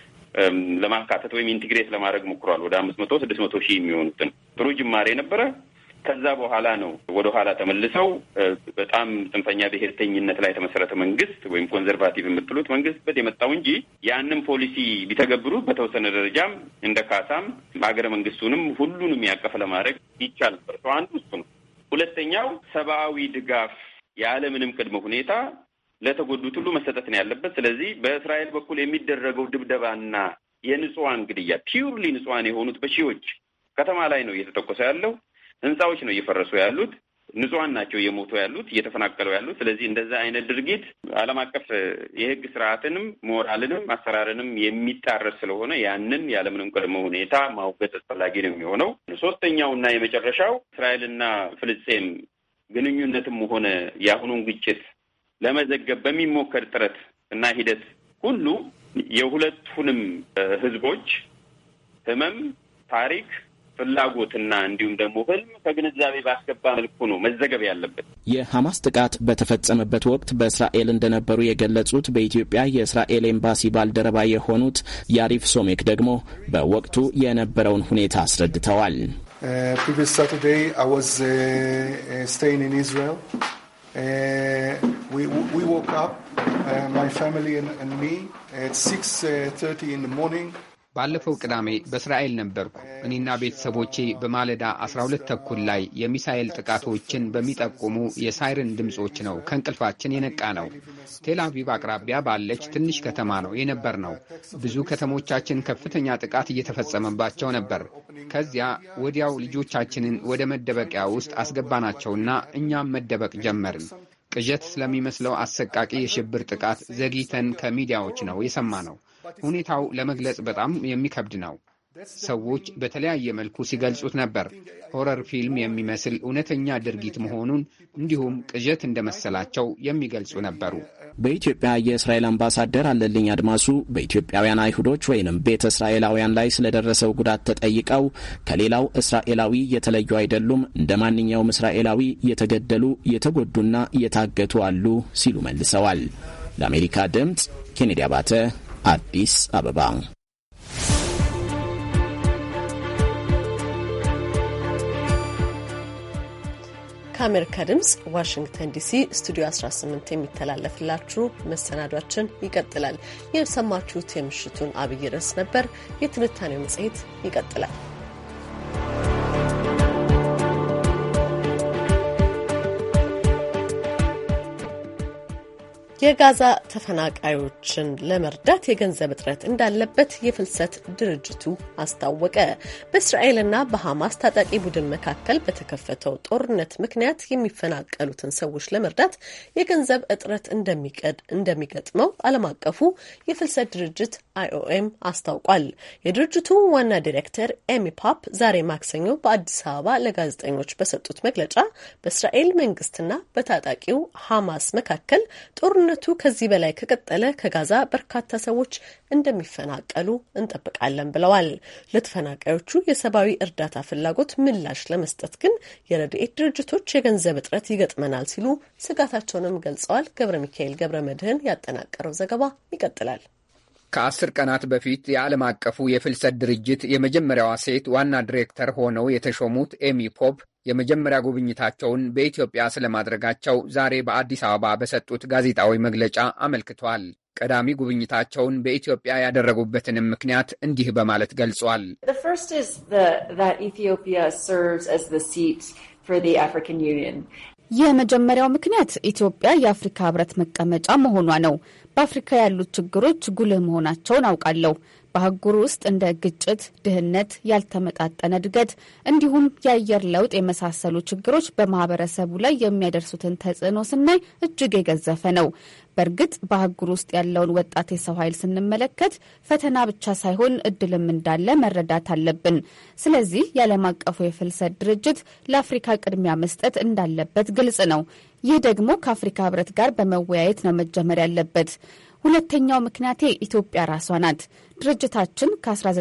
ለማካተት ወይም ኢንቲግሬት ለማድረግ ሞክሯል። ወደ አምስት መቶ ስድስት መቶ ሺህ የሚሆኑትን ጥሩ ጅማሬ ነበረ። ከዛ በኋላ ነው ወደ ኋላ ተመልሰው በጣም ጽንፈኛ ብሔርተኝነት ላይ የተመሰረተ መንግስት ወይም ኮንዘርቫቲቭ የምትሉት መንግስት የመጣው እንጂ ያንን ፖሊሲ ቢተገብሩ በተወሰነ ደረጃም እንደ ካሳም ሀገረ መንግስቱንም ሁሉንም ያቀፈ ለማድረግ ይቻል ነበር። አንዱ እሱ ነው። ሁለተኛው ሰብአዊ ድጋፍ ያለምንም ቅድመ ሁኔታ ለተጎዱት ሁሉ መሰጠት ነው ያለበት። ስለዚህ በእስራኤል በኩል የሚደረገው ድብደባና የንጹሃን ግድያ ፒውርሊ ንጹሃን የሆኑት በሺዎች ከተማ ላይ ነው እየተተኮሰ ያለው። ህንጻዎች ነው እየፈረሱ ያሉት። ንጹሃን ናቸው እየሞቱ ያሉት፣ እየተፈናቀሉ ያሉት። ስለዚህ እንደዛ አይነት ድርጊት ዓለም አቀፍ የህግ ስርዓትንም ሞራልንም አሰራርንም የሚጣረስ ስለሆነ ያንን ያለምንም ቅድመ ሁኔታ ማውገዝ አስፈላጊ ነው የሚሆነው። ሶስተኛውና የመጨረሻው እስራኤልና ፍልስጤም ግንኙነትም ሆነ የአሁኑን ግጭት ለመዘገብ በሚሞከር ጥረት እና ሂደት ሁሉ የሁለቱንም ህዝቦች ህመም፣ ታሪክ፣ ፍላጎትና እንዲሁም ደግሞ ህልም ከግንዛቤ ባስገባ መልኩ ነው መዘገብ ያለበት። የሐማስ ጥቃት በተፈጸመበት ወቅት በእስራኤል እንደነበሩ የገለጹት በኢትዮጵያ የእስራኤል ኤምባሲ ባልደረባ የሆኑት ያሪፍ ሶሜክ ደግሞ በወቅቱ የነበረውን ሁኔታ አስረድተዋል። Uh, previous Saturday, I was uh, uh, staying in Israel. Uh, we we woke up, uh, my family and, and me, at six thirty in the morning. ባለፈው ቅዳሜ በእስራኤል ነበርኩ። እኔና ቤተሰቦቼ በማለዳ አስራ ሁለት ተኩል ላይ የሚሳኤል ጥቃቶችን በሚጠቁሙ የሳይረን ድምጾች ነው ከእንቅልፋችን የነቃ ነው። ቴል አቪቭ አቅራቢያ ባለች ትንሽ ከተማ ነው የነበር ነው። ብዙ ከተሞቻችን ከፍተኛ ጥቃት እየተፈጸመባቸው ነበር። ከዚያ ወዲያው ልጆቻችንን ወደ መደበቂያ ውስጥ አስገባናቸውና እኛም መደበቅ ጀመርን። ቅዠት ስለሚመስለው አሰቃቂ የሽብር ጥቃት ዘግይተን ከሚዲያዎች ነው የሰማነው። ሁኔታው ለመግለጽ በጣም የሚከብድ ነው። ሰዎች በተለያየ መልኩ ሲገልጹት ነበር። ሆረር ፊልም የሚመስል እውነተኛ ድርጊት መሆኑን እንዲሁም ቅዠት እንደመሰላቸው የሚገልጹ ነበሩ። በኢትዮጵያ የእስራኤል አምባሳደር አለልኝ አድማሱ በኢትዮጵያውያን አይሁዶች ወይንም ቤተ እስራኤላውያን ላይ ስለደረሰው ጉዳት ተጠይቀው ከሌላው እስራኤላዊ የተለዩ አይደሉም፣ እንደ ማንኛውም እስራኤላዊ የተገደሉ የተጎዱና የታገቱ አሉ ሲሉ መልሰዋል። ለአሜሪካ ድምፅ ኬኔዲ አባተ አዲስ አበባ። ከአሜሪካ ድምጽ ዋሽንግተን ዲሲ ስቱዲዮ አስራ ስምንት የሚተላለፍላችሁ መሰናዷችን ይቀጥላል። የሰማችሁት የምሽቱን አብይ ርዕስ ነበር። የትንታኔው መጽሔት ይቀጥላል። የጋዛ ተፈናቃዮችን ለመርዳት የገንዘብ እጥረት እንዳለበት የፍልሰት ድርጅቱ አስታወቀ። በእስራኤልና በሐማስ ታጣቂ ቡድን መካከል በተከፈተው ጦርነት ምክንያት የሚፈናቀሉትን ሰዎች ለመርዳት የገንዘብ እጥረት እንደሚገጥመው ዓለም አቀፉ የፍልሰት ድርጅት አይኦኤም አስታውቋል። የድርጅቱ ዋና ዲሬክተር ኤሚ ፖፕ ዛሬ ማክሰኞ በአዲስ አበባ ለጋዜጠኞች በሰጡት መግለጫ በእስራኤል መንግስትና በታጣቂው ሐማስ መካከል ጦርነቱ ከዚህ በላይ ከቀጠለ ከጋዛ በርካታ ሰዎች እንደሚፈናቀሉ እንጠብቃለን ብለዋል። ለተፈናቃዮቹ የሰብአዊ እርዳታ ፍላጎት ምላሽ ለመስጠት ግን የረድኤት ድርጅቶች የገንዘብ እጥረት ይገጥመናል ሲሉ ስጋታቸውንም ገልጸዋል። ገብረ ሚካኤል ገብረ መድህን ያጠናቀረው ዘገባ ይቀጥላል። ከአስር ቀናት በፊት የዓለም አቀፉ የፍልሰት ድርጅት የመጀመሪያዋ ሴት ዋና ዲሬክተር ሆነው የተሾሙት ኤሚ ፖፕ የመጀመሪያ ጉብኝታቸውን በኢትዮጵያ ስለማድረጋቸው ዛሬ በአዲስ አበባ በሰጡት ጋዜጣዊ መግለጫ አመልክቷል። ቀዳሚ ጉብኝታቸውን በኢትዮጵያ ያደረጉበትንም ምክንያት እንዲህ በማለት ገልጿል። የመጀመሪያው ምክንያት ኢትዮጵያ የአፍሪካ ሕብረት መቀመጫ መሆኗ ነው። በአፍሪካ ያሉት ችግሮች ጉልህ መሆናቸውን አውቃለሁ። በአህጉሩ ውስጥ እንደ ግጭት፣ ድህነት፣ ያልተመጣጠነ እድገት እንዲሁም የአየር ለውጥ የመሳሰሉ ችግሮች በማህበረሰቡ ላይ የሚያደርሱትን ተጽዕኖ ስናይ እጅግ የገዘፈ ነው። በእርግጥ በአህጉሩ ውስጥ ያለውን ወጣት የሰው ኃይል ስንመለከት ፈተና ብቻ ሳይሆን እድልም እንዳለ መረዳት አለብን። ስለዚህ የዓለም አቀፉ የፍልሰት ድርጅት ለአፍሪካ ቅድሚያ መስጠት እንዳለበት ግልጽ ነው። ይህ ደግሞ ከአፍሪካ ህብረት ጋር በመወያየት ነው መጀመር ያለበት። ሁለተኛው ምክንያቴ ኢትዮጵያ ራሷ ናት። ድርጅታችን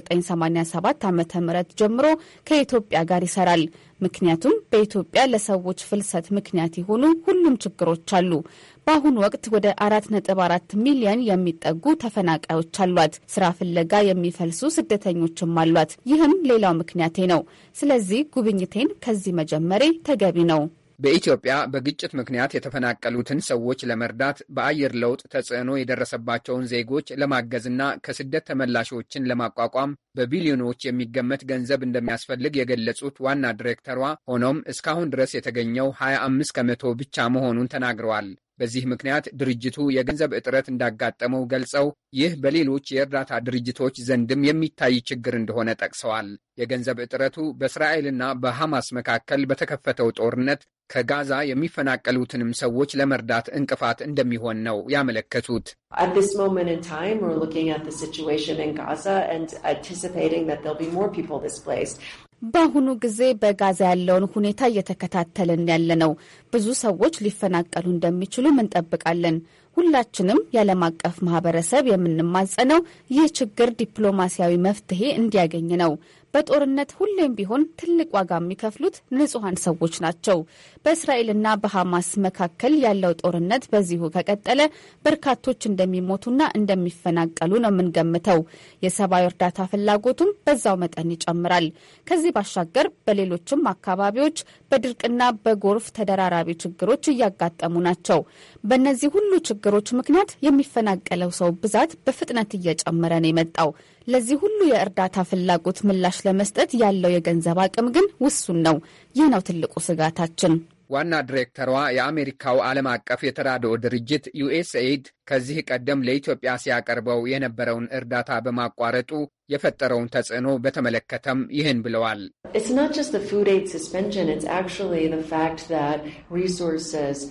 ከ1987 ዓመተ ምህረት ጀምሮ ከኢትዮጵያ ጋር ይሰራል። ምክንያቱም በኢትዮጵያ ለሰዎች ፍልሰት ምክንያት የሆኑ ሁሉም ችግሮች አሉ። በአሁኑ ወቅት ወደ አራት ነጥብ አራት ሚሊዮን የሚጠጉ ተፈናቃዮች አሏት። ስራ ፍለጋ የሚፈልሱ ስደተኞችም አሏት። ይህም ሌላው ምክንያቴ ነው። ስለዚህ ጉብኝቴን ከዚህ መጀመሬ ተገቢ ነው። በኢትዮጵያ በግጭት ምክንያት የተፈናቀሉትን ሰዎች ለመርዳት በአየር ለውጥ ተጽዕኖ የደረሰባቸውን ዜጎች ለማገዝና ከስደት ተመላሾችን ለማቋቋም በቢሊዮኖች የሚገመት ገንዘብ እንደሚያስፈልግ የገለጹት ዋና ዲሬክተሯ፣ ሆኖም እስካሁን ድረስ የተገኘው ሀያ አምስት ከመቶ ብቻ መሆኑን ተናግረዋል። በዚህ ምክንያት ድርጅቱ የገንዘብ እጥረት እንዳጋጠመው ገልጸው ይህ በሌሎች የእርዳታ ድርጅቶች ዘንድም የሚታይ ችግር እንደሆነ ጠቅሰዋል። የገንዘብ እጥረቱ በእስራኤልና በሐማስ መካከል በተከፈተው ጦርነት ከጋዛ የሚፈናቀሉትንም ሰዎች ለመርዳት እንቅፋት እንደሚሆን ነው ያመለከቱት። At this moment in time, we're looking at the situation in Gaza and anticipating that there'll be more people displaced. በአሁኑ ጊዜ በጋዛ ያለውን ሁኔታ እየተከታተልን ያለነው ብዙ ሰዎች ሊፈናቀሉ እንደሚችሉ እንጠብቃለን። ሁላችንም የዓለም አቀፍ ማህበረሰብ የምንማጸነው ይህ ችግር ዲፕሎማሲያዊ መፍትሄ እንዲያገኝ ነው። በጦርነት ሁሌም ቢሆን ትልቅ ዋጋ የሚከፍሉት ንጹሐን ሰዎች ናቸው። በእስራኤልና በሐማስ መካከል ያለው ጦርነት በዚሁ ከቀጠለ በርካቶች እንደሚሞቱና እንደሚፈናቀሉ ነው የምንገምተው። የሰብአዊ እርዳታ ፍላጎቱም በዛው መጠን ይጨምራል። ከዚህ ባሻገር በሌሎችም አካባቢዎች በድርቅና በጎርፍ ተደራራቢ ችግሮች እያጋጠሙ ናቸው። በእነዚህ ሁሉ ችግሮች ምክንያት የሚፈናቀለው ሰው ብዛት በፍጥነት እየጨመረ ነው የመጣው። ለዚህ ሁሉ የእርዳታ ፍላጎት ምላሽ ለመስጠት ያለው የገንዘብ አቅም ግን ውሱን ነው። ይህ ነው ትልቁ ስጋታችን። ዋና ዲሬክተሯ የአሜሪካው ዓለም አቀፍ የተራድኦ ድርጅት ዩኤስኤይድ ከዚህ ቀደም ለኢትዮጵያ ሲያቀርበው የነበረውን እርዳታ በማቋረጡ የፈጠረውን ተጽዕኖ በተመለከተም ይህን ብለዋል። It's not just the food aid suspension, it's actually the fact that resources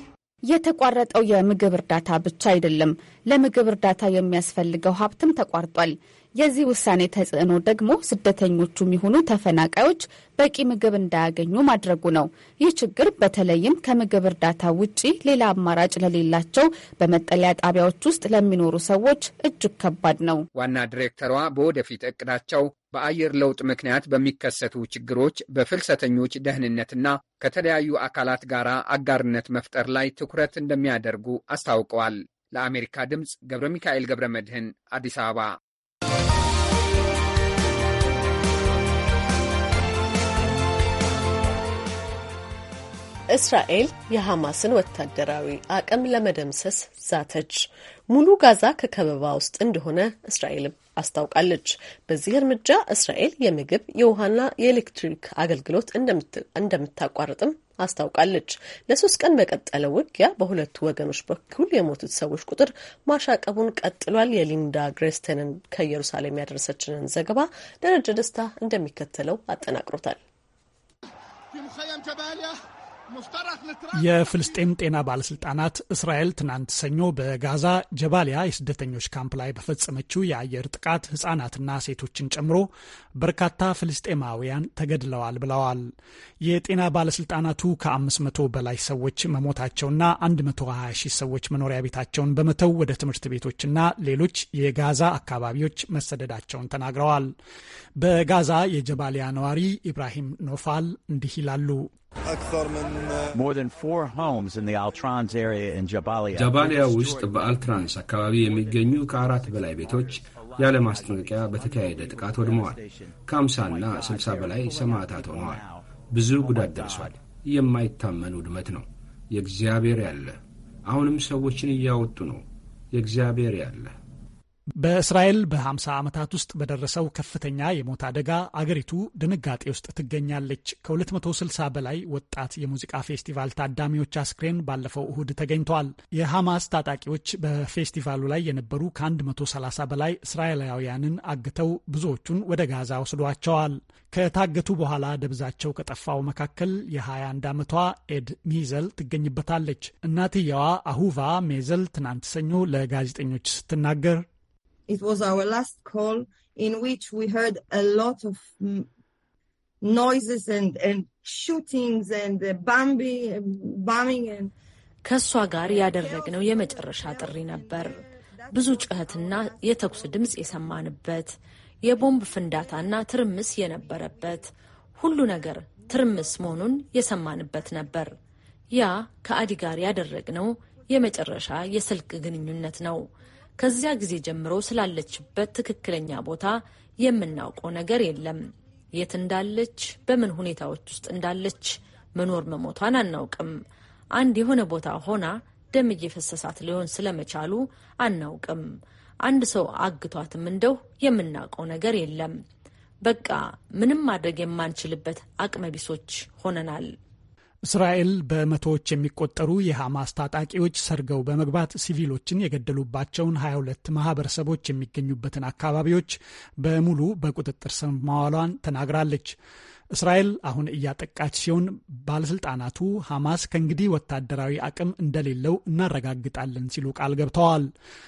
የተቋረጠው የምግብ እርዳታ ብቻ አይደለም። ለምግብ እርዳታ የሚያስፈልገው ሀብትም ተቋርጧል። የዚህ ውሳኔ ተጽዕኖ ደግሞ ስደተኞቹም ይሁኑ ተፈናቃዮች በቂ ምግብ እንዳያገኙ ማድረጉ ነው። ይህ ችግር በተለይም ከምግብ እርዳታ ውጪ ሌላ አማራጭ ለሌላቸው በመጠለያ ጣቢያዎች ውስጥ ለሚኖሩ ሰዎች እጅግ ከባድ ነው። ዋና ዲሬክተሯ በወደፊት እቅዳቸው በአየር ለውጥ ምክንያት በሚከሰቱ ችግሮች በፍልሰተኞች ደህንነትና ከተለያዩ አካላት ጋር አጋርነት መፍጠር ላይ ትኩረት እንደሚያደርጉ አስታውቀዋል። ለአሜሪካ ድምፅ ገብረ ሚካኤል ገብረ መድህን አዲስ አበባ። እስራኤል የሐማስን ወታደራዊ አቅም ለመደምሰስ ዛተች። ሙሉ ጋዛ ከከበባ ውስጥ እንደሆነ እስራኤልም አስታውቃለች። በዚህ እርምጃ እስራኤል የምግብ የውሃና የኤሌክትሪክ አገልግሎት እንደምታቋርጥም አስታውቃለች። ለሶስት ቀን በቀጠለው ውጊያ በሁለቱ ወገኖች በኩል የሞቱት ሰዎች ቁጥር ማሻቀቡን ቀጥሏል። የሊንዳ ግሬስተንን ከኢየሩሳሌም ያደረሰችንን ዘገባ ደረጀ ደስታ እንደሚከተለው አጠናቅሮታል። የፍልስጤም ጤና ባለስልጣናት እስራኤል ትናንት ሰኞ በጋዛ ጀባሊያ የስደተኞች ካምፕ ላይ በፈጸመችው የአየር ጥቃት ሕጻናትና ሴቶችን ጨምሮ በርካታ ፍልስጤማውያን ተገድለዋል ብለዋል። የጤና ባለስልጣናቱ ከአምስት መቶ በላይ ሰዎች መሞታቸውና አንድ መቶ ሀያ ሺህ ሰዎች መኖሪያ ቤታቸውን በመተው ወደ ትምህርት ቤቶችና ሌሎች የጋዛ አካባቢዎች መሰደዳቸውን ተናግረዋል። በጋዛ የጀባሊያ ነዋሪ ኢብራሂም ኖፋል እንዲህ ይላሉ። ጃባሊያ ውስጥ በአልትራንስ አካባቢ የሚገኙ ከአራት በላይ ቤቶች ያለ ማስጠንቀቂያ በተካሄደ ጥቃት ወድመዋል። ከአምሳና ስልሳ በላይ ሰማዕታት ሆነዋል። ብዙ ጉዳት ደርሷል። የማይታመን ውድመት ነው። የእግዚአብሔር ያለ አሁንም ሰዎችን እያወጡ ነው። የእግዚአብሔር ያለ በእስራኤል በ50 ዓመታት ውስጥ በደረሰው ከፍተኛ የሞት አደጋ አገሪቱ ድንጋጤ ውስጥ ትገኛለች። ከ260 በላይ ወጣት የሙዚቃ ፌስቲቫል ታዳሚዎች አስክሬን ባለፈው እሁድ ተገኝተዋል። የሐማስ ታጣቂዎች በፌስቲቫሉ ላይ የነበሩ ከ130 በላይ እስራኤላውያንን አግተው ብዙዎቹን ወደ ጋዛ ወስዷቸዋል። ከታገቱ በኋላ ደብዛቸው ከጠፋው መካከል የ21 ዓመቷ ኤድ ሚዘል ትገኝበታለች። እናትየዋ አሁቫ ሜዘል ትናንት ሰኞ ለጋዜጠኞች ስትናገር It was our last call in which we heard a lot of noises and, and shootings and uh, bombing, bombing and ከሷ ጋር ያደረግነው የመጨረሻ ጥሪ ነበር። ብዙ ጩኸትና የተኩስ ድምጽ የሰማንበት፣ የቦምብ ፍንዳታና ትርምስ የነበረበት፣ ሁሉ ነገር ትርምስ መሆኑን የሰማንበት ነበር። ያ ከአዲ ጋር ያደረግነው የመጨረሻ የስልክ ግንኙነት ነው። ከዚያ ጊዜ ጀምሮ ስላለችበት ትክክለኛ ቦታ የምናውቀው ነገር የለም። የት እንዳለች፣ በምን ሁኔታዎች ውስጥ እንዳለች፣ መኖር መሞቷን አናውቅም። አንድ የሆነ ቦታ ሆና ደም እየፈሰሳት ሊሆን ስለመቻሉ አናውቅም። አንድ ሰው አግቷትም እንደው የምናውቀው ነገር የለም። በቃ ምንም ማድረግ የማንችልበት አቅመቢሶች ሆነናል። እስራኤል በመቶዎች የሚቆጠሩ የሐማስ ታጣቂዎች ሰርገው በመግባት ሲቪሎችን የገደሉባቸውን ሀያ ሁለት ማህበረሰቦች የሚገኙበትን አካባቢዎች በሙሉ በቁጥጥር ስር ማዋሏን ተናግራለች። እስራኤል አሁን እያጠቃች ሲሆን ባለስልጣናቱ ሐማስ ከእንግዲህ ወታደራዊ አቅም እንደሌለው እናረጋግጣለን ሲሉ ቃል ገብተዋል።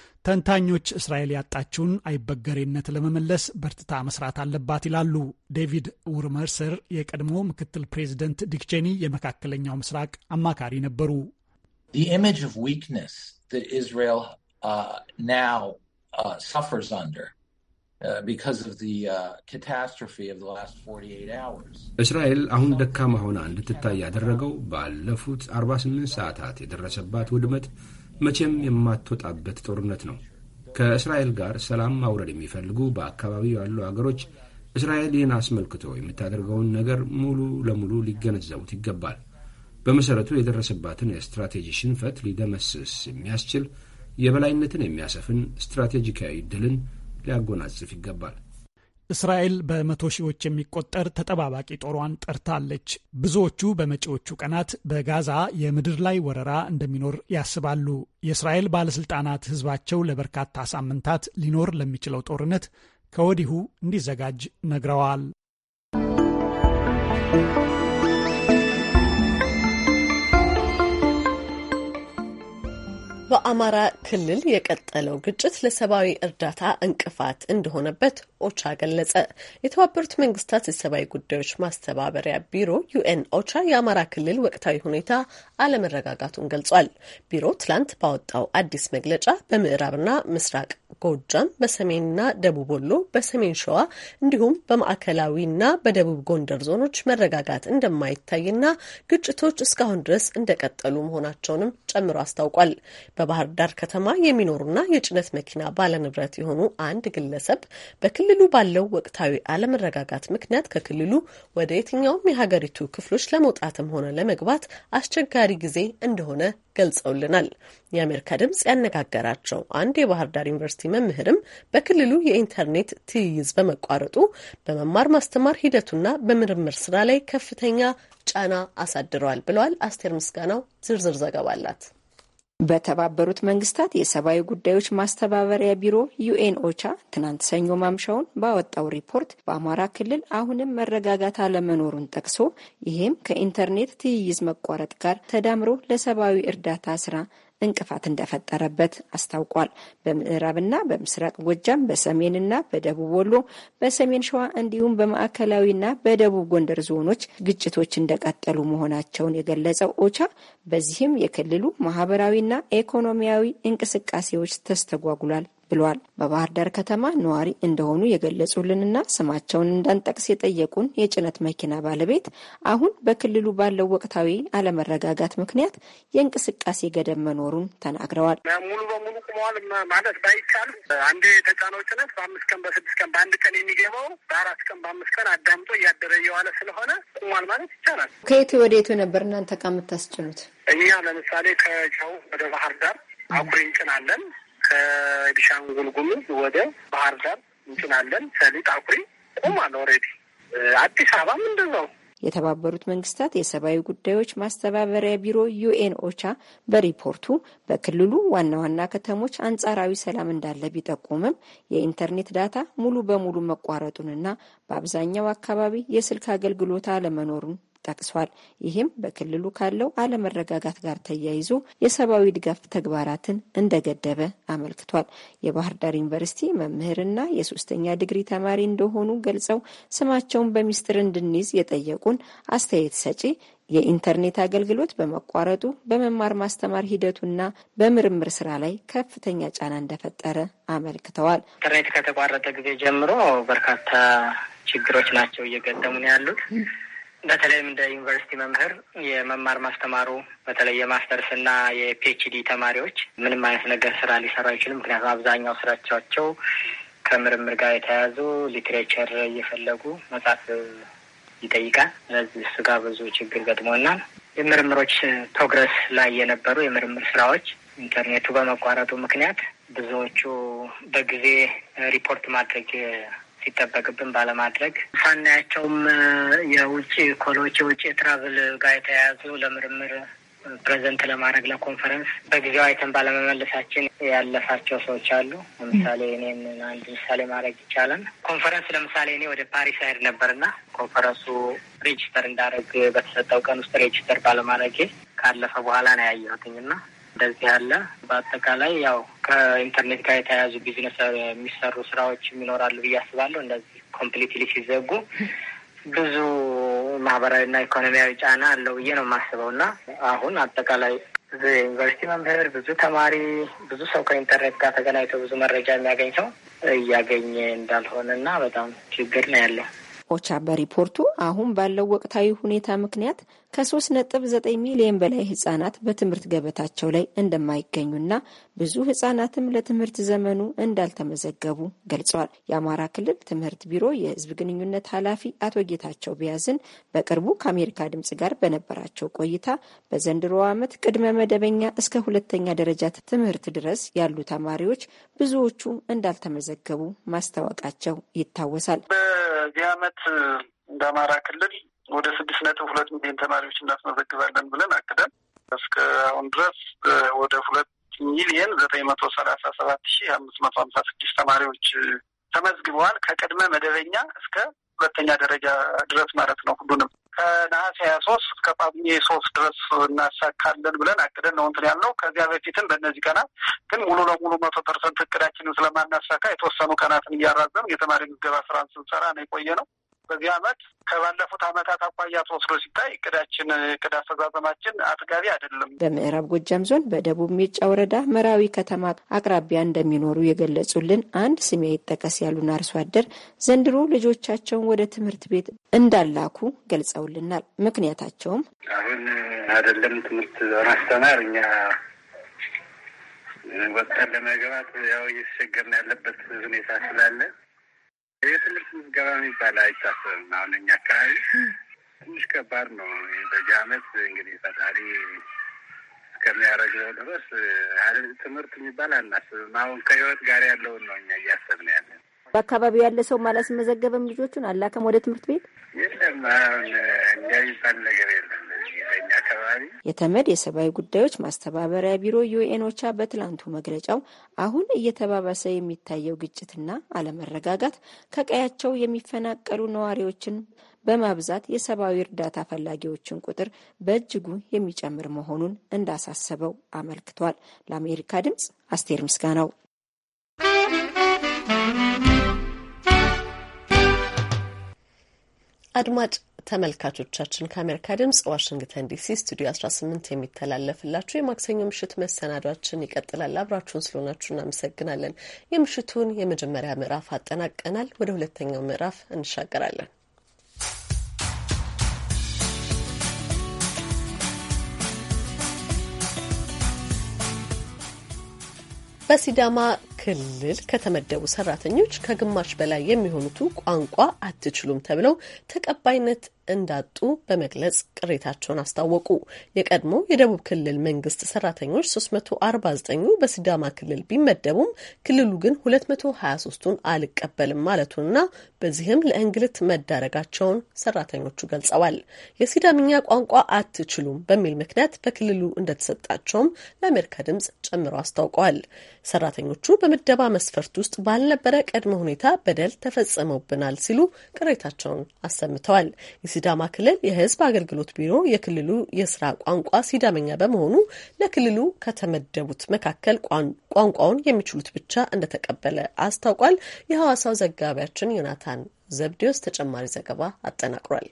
ተንታኞች እስራኤል ያጣችውን አይበገሬነት ለመመለስ በርትታ መስራት አለባት ይላሉ። ዴቪድ ውርመርሰር የቀድሞ ምክትል ፕሬዚደንት ዲክ ቼኒ የመካከለኛው ምስራቅ አማካሪ ነበሩ። The image of weakness that Israel uh, now uh, suffers under uh, because of the uh, catastrophe of the last forty-eight hours. እስራኤል አሁን ደካማ ሆና እንድትታይ ያደረገው ባለፉት አርባ ስምንት ሰዓታት የደረሰባት ውድመት መቼም የማትወጣበት ጦርነት ነው። ከእስራኤል ጋር ሰላም ማውረድ የሚፈልጉ በአካባቢው ያሉ አገሮች እስራኤል ይህን አስመልክቶ የምታደርገውን ነገር ሙሉ ለሙሉ ሊገነዘቡት ይገባል። በመሰረቱ የደረሰባትን የስትራቴጂ ሽንፈት ሊደመስስ የሚያስችል የበላይነትን የሚያሰፍን ስትራቴጂካዊ ድልን ሊያጎናጽፍ ይገባል። እስራኤል በመቶ ሺዎች የሚቆጠር ተጠባባቂ ጦሯን ጠርታለች። ብዙዎቹ በመጪዎቹ ቀናት በጋዛ የምድር ላይ ወረራ እንደሚኖር ያስባሉ። የእስራኤል ባለስልጣናት ሕዝባቸው ለበርካታ ሳምንታት ሊኖር ለሚችለው ጦርነት ከወዲሁ እንዲዘጋጅ ነግረዋል። በአማራ ክልል የቀጠለው ግጭት ለሰብአዊ እርዳታ እንቅፋት እንደሆነበት ኦቻ ገለጸ። የተባበሩት መንግስታት የሰብአዊ ጉዳዮች ማስተባበሪያ ቢሮ ዩኤን ኦቻ የአማራ ክልል ወቅታዊ ሁኔታ አለመረጋጋቱን ገልጿል። ቢሮ ትላንት ባወጣው አዲስ መግለጫ በምዕራብና ምስራቅ ጎጃም፣ በሰሜንና ደቡብ ወሎ፣ በሰሜን ሸዋ እንዲሁም በማዕከላዊና በደቡብ ጎንደር ዞኖች መረጋጋት እንደማይታይና ግጭቶች እስካሁን ድረስ እንደቀጠሉ መሆናቸውንም ጨምሮ አስታውቋል። በባህር ዳር ከተማ የሚኖሩና የጭነት መኪና ባለንብረት የሆኑ አንድ ግለሰብ በክልሉ ባለው ወቅታዊ አለመረጋጋት ምክንያት ከክልሉ ወደ የትኛውም የሀገሪቱ ክፍሎች ለመውጣትም ሆነ ለመግባት አስቸጋሪ ጊዜ እንደሆነ ገልጸውልናል። የአሜሪካ ድምጽ ያነጋገራቸው አንድ የባህር ዳር ዩኒቨርሲቲ መምህርም በክልሉ የኢንተርኔት ትይይዝ በመቋረጡ በመማር ማስተማር ሂደቱና በምርምር ስራ ላይ ከፍተኛ ጫና አሳድረዋል ብለዋል። አስቴር ምስጋናው ዝርዝር ዘገባ አላት። በተባበሩት መንግስታት የሰብአዊ ጉዳዮች ማስተባበሪያ ቢሮ ዩኤን ኦቻ ትናንት ሰኞ ማምሻውን ባወጣው ሪፖርት በአማራ ክልል አሁንም መረጋጋት አለመኖሩን ጠቅሶ ይህም ከኢንተርኔት ትይይዝ መቋረጥ ጋር ተዳምሮ ለሰብአዊ እርዳታ ስራ እንቅፋት እንደፈጠረበት አስታውቋል። በምዕራብና በምስራቅ ጎጃም፣ በሰሜንና በደቡብ ወሎ፣ በሰሜን ሸዋ እንዲሁም በማዕከላዊና በደቡብ ጎንደር ዞኖች ግጭቶች እንደቀጠሉ መሆናቸውን የገለጸው ኦቻ በዚህም የክልሉ ማህበራዊና ኢኮኖሚያዊ እንቅስቃሴዎች ተስተጓጉሏል ብሏል። በባህር ዳር ከተማ ነዋሪ እንደሆኑ የገለጹልንና ስማቸውን እንዳንጠቅስ የጠየቁን የጭነት መኪና ባለቤት አሁን በክልሉ ባለው ወቅታዊ አለመረጋጋት ምክንያት የእንቅስቃሴ ገደብ መኖሩን ተናግረዋል። ሙሉ በሙሉ ቁመዋል ማለት ባይቻልም አንዴ የተጫነው ጭነት በአምስት ቀን በስድስት ቀን በአንድ ቀን የሚገባው በአራት ቀን በአምስት ቀን አዳምጦ እያደረ እየዋለ ስለሆነ ቁሟል ማለት ይቻላል። ከየት ወደ የቱ ነበር እናንተ ዕቃ የምታስጭኑት? እኛ ለምሳሌ ከጃው ወደ ባህር ዳር አኩሪ እንጭናለን። ከቤኒሻንጉል ጉሙዝ ወደ ባህር ዳር እንጭናለን። ሰሊጥ፣ አኩሪ ቆሟል ኦልሬዲ። አዲስ አበባም እንደዛው። የተባበሩት መንግስታት የሰብአዊ ጉዳዮች ማስተባበሪያ ቢሮ ዩኤን ኦቻ በሪፖርቱ በክልሉ ዋና ዋና ከተሞች አንጻራዊ ሰላም እንዳለ ቢጠቁምም የኢንተርኔት ዳታ ሙሉ በሙሉ መቋረጡንና በአብዛኛው አካባቢ የስልክ አገልግሎት አለመኖሩን ጠቅሷል። ይህም በክልሉ ካለው አለመረጋጋት ጋር ተያይዞ የሰብአዊ ድጋፍ ተግባራትን እንደገደበ አመልክቷል። የባህር ዳር ዩኒቨርሲቲ መምህርና የሶስተኛ ዲግሪ ተማሪ እንደሆኑ ገልጸው ስማቸውን በሚስጥር እንድንይዝ የጠየቁን አስተያየት ሰጪ የኢንተርኔት አገልግሎት በመቋረጡ በመማር ማስተማር ሂደቱና በምርምር ስራ ላይ ከፍተኛ ጫና እንደፈጠረ አመልክተዋል። ኢንተርኔት ከተቋረጠ ጊዜ ጀምሮ በርካታ ችግሮች ናቸው እየገጠሙን ያሉት። በተለይም እንደ ዩኒቨርሲቲ መምህር የመማር ማስተማሩ በተለይ የማስተርስ እና የፒኤችዲ ተማሪዎች ምንም አይነት ነገር ስራ ሊሰሩ አይችልም። ምክንያቱም አብዛኛው ስራቸው ከምርምር ጋር የተያያዙ ሊትሬቸር እየፈለጉ መጻፍ ይጠይቃል። ስለዚህ እሱ ጋር ብዙ ችግር ገጥሞናል። የምርምሮች ፕሮግረስ ላይ የነበሩ የምርምር ስራዎች ኢንተርኔቱ በመቋረጡ ምክንያት ብዙዎቹ በጊዜ ሪፖርት ማድረግ ሲጠበቅብን ባለማድረግ ሳናያቸውም የውጭ ኮሎች የውጭ ትራቭል ጋር የተያያዙ ለምርምር ፕሬዘንት ለማድረግ ለኮንፈረንስ በጊዜው አይተን ባለመመለሳችን ያለፋቸው ሰዎች አሉ። ለምሳሌ እኔን አንድ ምሳሌ ማድረግ ይቻላል። ኮንፈረንስ ለምሳሌ እኔ ወደ ፓሪስ አይሄድ ነበርና ኮንፈረንሱ ሬጅስተር እንዳደረግ በተሰጠው ቀን ውስጥ ሬጅስተር ባለማድረጌ ካለፈ በኋላ ነው ያየሁትኝና እንደዚህ ያለ በአጠቃላይ ያው ከኢንተርኔት ጋር የተያያዙ ቢዝነስ የሚሰሩ ስራዎች ይኖራሉ ብዬ አስባለሁ። እንደዚህ ኮምፕሊትሊ ሲዘጉ ብዙ ማህበራዊና ኢኮኖሚያዊ ጫና አለው ብዬ ነው የማስበው እና አሁን አጠቃላይ ብዙ ዩኒቨርሲቲ መምህር፣ ብዙ ተማሪ፣ ብዙ ሰው ከኢንተርኔት ጋር ተገናኝቶ ብዙ መረጃ የሚያገኝ ሰው እያገኘ እንዳልሆነ እና በጣም ችግር ነው ያለው። ኦቻ በሪፖርቱ አሁን ባለው ወቅታዊ ሁኔታ ምክንያት ከሶስት ነጥብ ዘጠኝ ሚሊዮን በላይ ህጻናት በትምህርት ገበታቸው ላይ እንደማይገኙና ብዙ ህጻናትም ለትምህርት ዘመኑ እንዳልተመዘገቡ ገልጸዋል። የአማራ ክልል ትምህርት ቢሮ የህዝብ ግንኙነት ኃላፊ አቶ ጌታቸው ቢያዝን በቅርቡ ከአሜሪካ ድምጽ ጋር በነበራቸው ቆይታ በዘንድሮ ዓመት ቅድመ መደበኛ እስከ ሁለተኛ ደረጃ ትምህርት ድረስ ያሉ ተማሪዎች ብዙዎቹ እንዳልተመዘገቡ ማስታወቃቸው ይታወሳል። በዚህ ዓመት እንደ አማራ ክልል ወደ ስድስት ነጥብ ሁለት ሚሊዮን ተማሪዎች እናስመዘግባለን ብለን አቅደን እስከ አሁን ድረስ ወደ ሁለት ሚሊዮን ዘጠኝ መቶ ሰላሳ ሰባት ሺህ አምስት መቶ ሀምሳ ስድስት ተማሪዎች ተመዝግበዋል። ከቅድመ መደበኛ እስከ ሁለተኛ ደረጃ ድረስ ማለት ነው። ሁሉንም ከነሐሴ ሀያ ሶስት እስከ ጳጉሜ ሶስት ድረስ እናሳካለን ብለን አቅደን ነው እንትን ያልነው። ከዚያ በፊትም በእነዚህ ቀናት ግን ሙሉ ለሙሉ መቶ ፐርሰንት እቅዳችንን ስለማናሳካ የተወሰኑ ቀናትን እያራዘም የተማሪ ምዝገባ ስራን ስንሰራ ነው የቆየ ነው። በዚህ ዓመት ከባለፉት ዓመታት አኳያ ተወስዶ ሲታይ እቅዳችን እቅድ አፈጻጸማችን አጥጋቢ አይደለም። በምዕራብ ጎጃም ዞን በደቡብ ሜጫ ወረዳ መራዊ ከተማ አቅራቢያ እንደሚኖሩ የገለጹልን አንድ ስሜ ይጠቀስ ያሉን አርሶ አደር ዘንድሮ ልጆቻቸውን ወደ ትምህርት ቤት እንዳላኩ ገልጸውልናል። ምክንያታቸውም አሁን አይደለም ትምህርት ማስተማር እኛ ወጣን ለመግባት ያው እየተቸገርን ያለበት ሁኔታ ስላለ የትምህርት ምዝገባ የሚባል አይታሰብም። አሁን እኛ አካባቢ ትንሽ ከባድ ነው። በዚህ ዓመት እንግዲህ ፈጣሪ እስከሚያደርገው ድረስ ትምህርት የሚባል አናስብም። አሁን ከህይወት ጋር ያለውን ነው እኛ እያሰብን ያለን። በአካባቢው ያለ ሰው አላስመዘገበም፣ ልጆቹን አላከም ወደ ትምህርት ቤት የለም። አሁን እንዲያ የሚባል ነገር የለም በእኛ አካባቢ። የተመድ የሰብአዊ ጉዳዮች ማስተባበሪያ ቢሮ ዩኤንኦቻ በትላንቱ መግለጫው አሁን እየተባባሰ የሚታየው ግጭትና አለመረጋጋት ከቀያቸው የሚፈናቀሉ ነዋሪዎችን በማብዛት የሰብአዊ እርዳታ ፈላጊዎችን ቁጥር በእጅጉ የሚጨምር መሆኑን እንዳሳሰበው አመልክቷል። ለአሜሪካ ድምጽ አስቴር ምስጋናው። አድማጭ ተመልካቾቻችን ከአሜሪካ ድምጽ ዋሽንግተን ዲሲ ስቱዲዮ አስራ ስምንት የሚተላለፍላችሁ የማክሰኞ ምሽት መሰናዷችን ይቀጥላል። አብራችሁን ስለሆናችሁ እናመሰግናለን። የምሽቱን የመጀመሪያ ምዕራፍ አጠናቀናል። ወደ ሁለተኛው ምዕራፍ እንሻገራለን። በሲዳማ ክልል ከተመደቡ ሰራተኞች ከግማሽ በላይ የሚሆኑቱ ቋንቋ አትችሉም ተብለው ተቀባይነት እንዳጡ በመግለጽ ቅሬታቸውን አስታወቁ። የቀድሞ የደቡብ ክልል መንግስት ሰራተኞች ሶስት መቶ አርባ ዘጠኙ በሲዳማ ክልል ቢመደቡም ክልሉ ግን ሁለት መቶ ሀያ ሶስቱን አልቀበልም ማለቱንና በዚህም ለእንግልት መዳረጋቸውን ሰራተኞቹ ገልጸዋል። የሲዳምኛ ቋንቋ አትችሉም በሚል ምክንያት በክልሉ እንደተሰጣቸውም ለአሜሪካ ድምጽ ጨምረው አስታውቀዋል። ሰራተኞቹ በምደባ መስፈርት ውስጥ ባልነበረ ቅድመ ሁኔታ በደል ተፈጸመውብናል ሲሉ ቅሬታቸውን አሰምተዋል። የሲዳማ ክልል የሕዝብ አገልግሎት ቢሮ የክልሉ የስራ ቋንቋ ሲዳመኛ በመሆኑ ለክልሉ ከተመደቡት መካከል ቋንቋውን የሚችሉት ብቻ እንደተቀበለ አስታውቋል። የሐዋሳው ዘጋቢያችን ዮናታን ዘብዴዎስ ተጨማሪ ዘገባ አጠናቅሯል።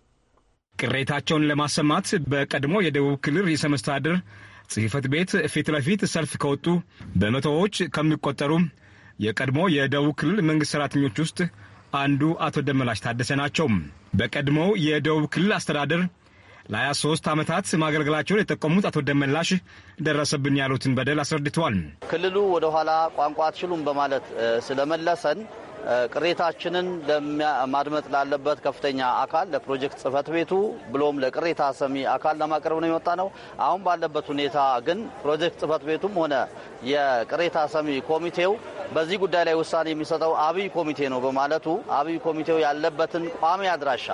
ቅሬታቸውን ለማሰማት በቀድሞ የደቡብ ክልል ርዕሰ መስተዳድር ጽሕፈት ቤት ፊት ለፊት ሰልፍ ከወጡ በመቶዎች ከሚቆጠሩ የቀድሞ የደቡብ ክልል መንግስት ሰራተኞች ውስጥ አንዱ አቶ ደመላሽ ታደሰ ናቸው። በቀድሞ የደቡብ ክልል አስተዳደር ለሀያ ሶስት ዓመታት ማገልገላቸውን የጠቆሙት አቶ ደመላሽ ደረሰብን ያሉትን በደል አስረድተዋል። ክልሉ ወደ ኋላ ቋንቋ አትችሉም በማለት ስለመለሰን ቅሬታችንን ለማድመጥ ላለበት ከፍተኛ አካል ለፕሮጀክት ጽህፈት ቤቱ ብሎም ለቅሬታ ሰሚ አካል ለማቅረብ ነው የወጣ ነው። አሁን ባለበት ሁኔታ ግን ፕሮጀክት ጽህፈት ቤቱም ሆነ የቅሬታ ሰሚ ኮሚቴው በዚህ ጉዳይ ላይ ውሳኔ የሚሰጠው አብይ ኮሚቴ ነው በማለቱ አብይ ኮሚቴው ያለበትን ቋሚ አድራሻ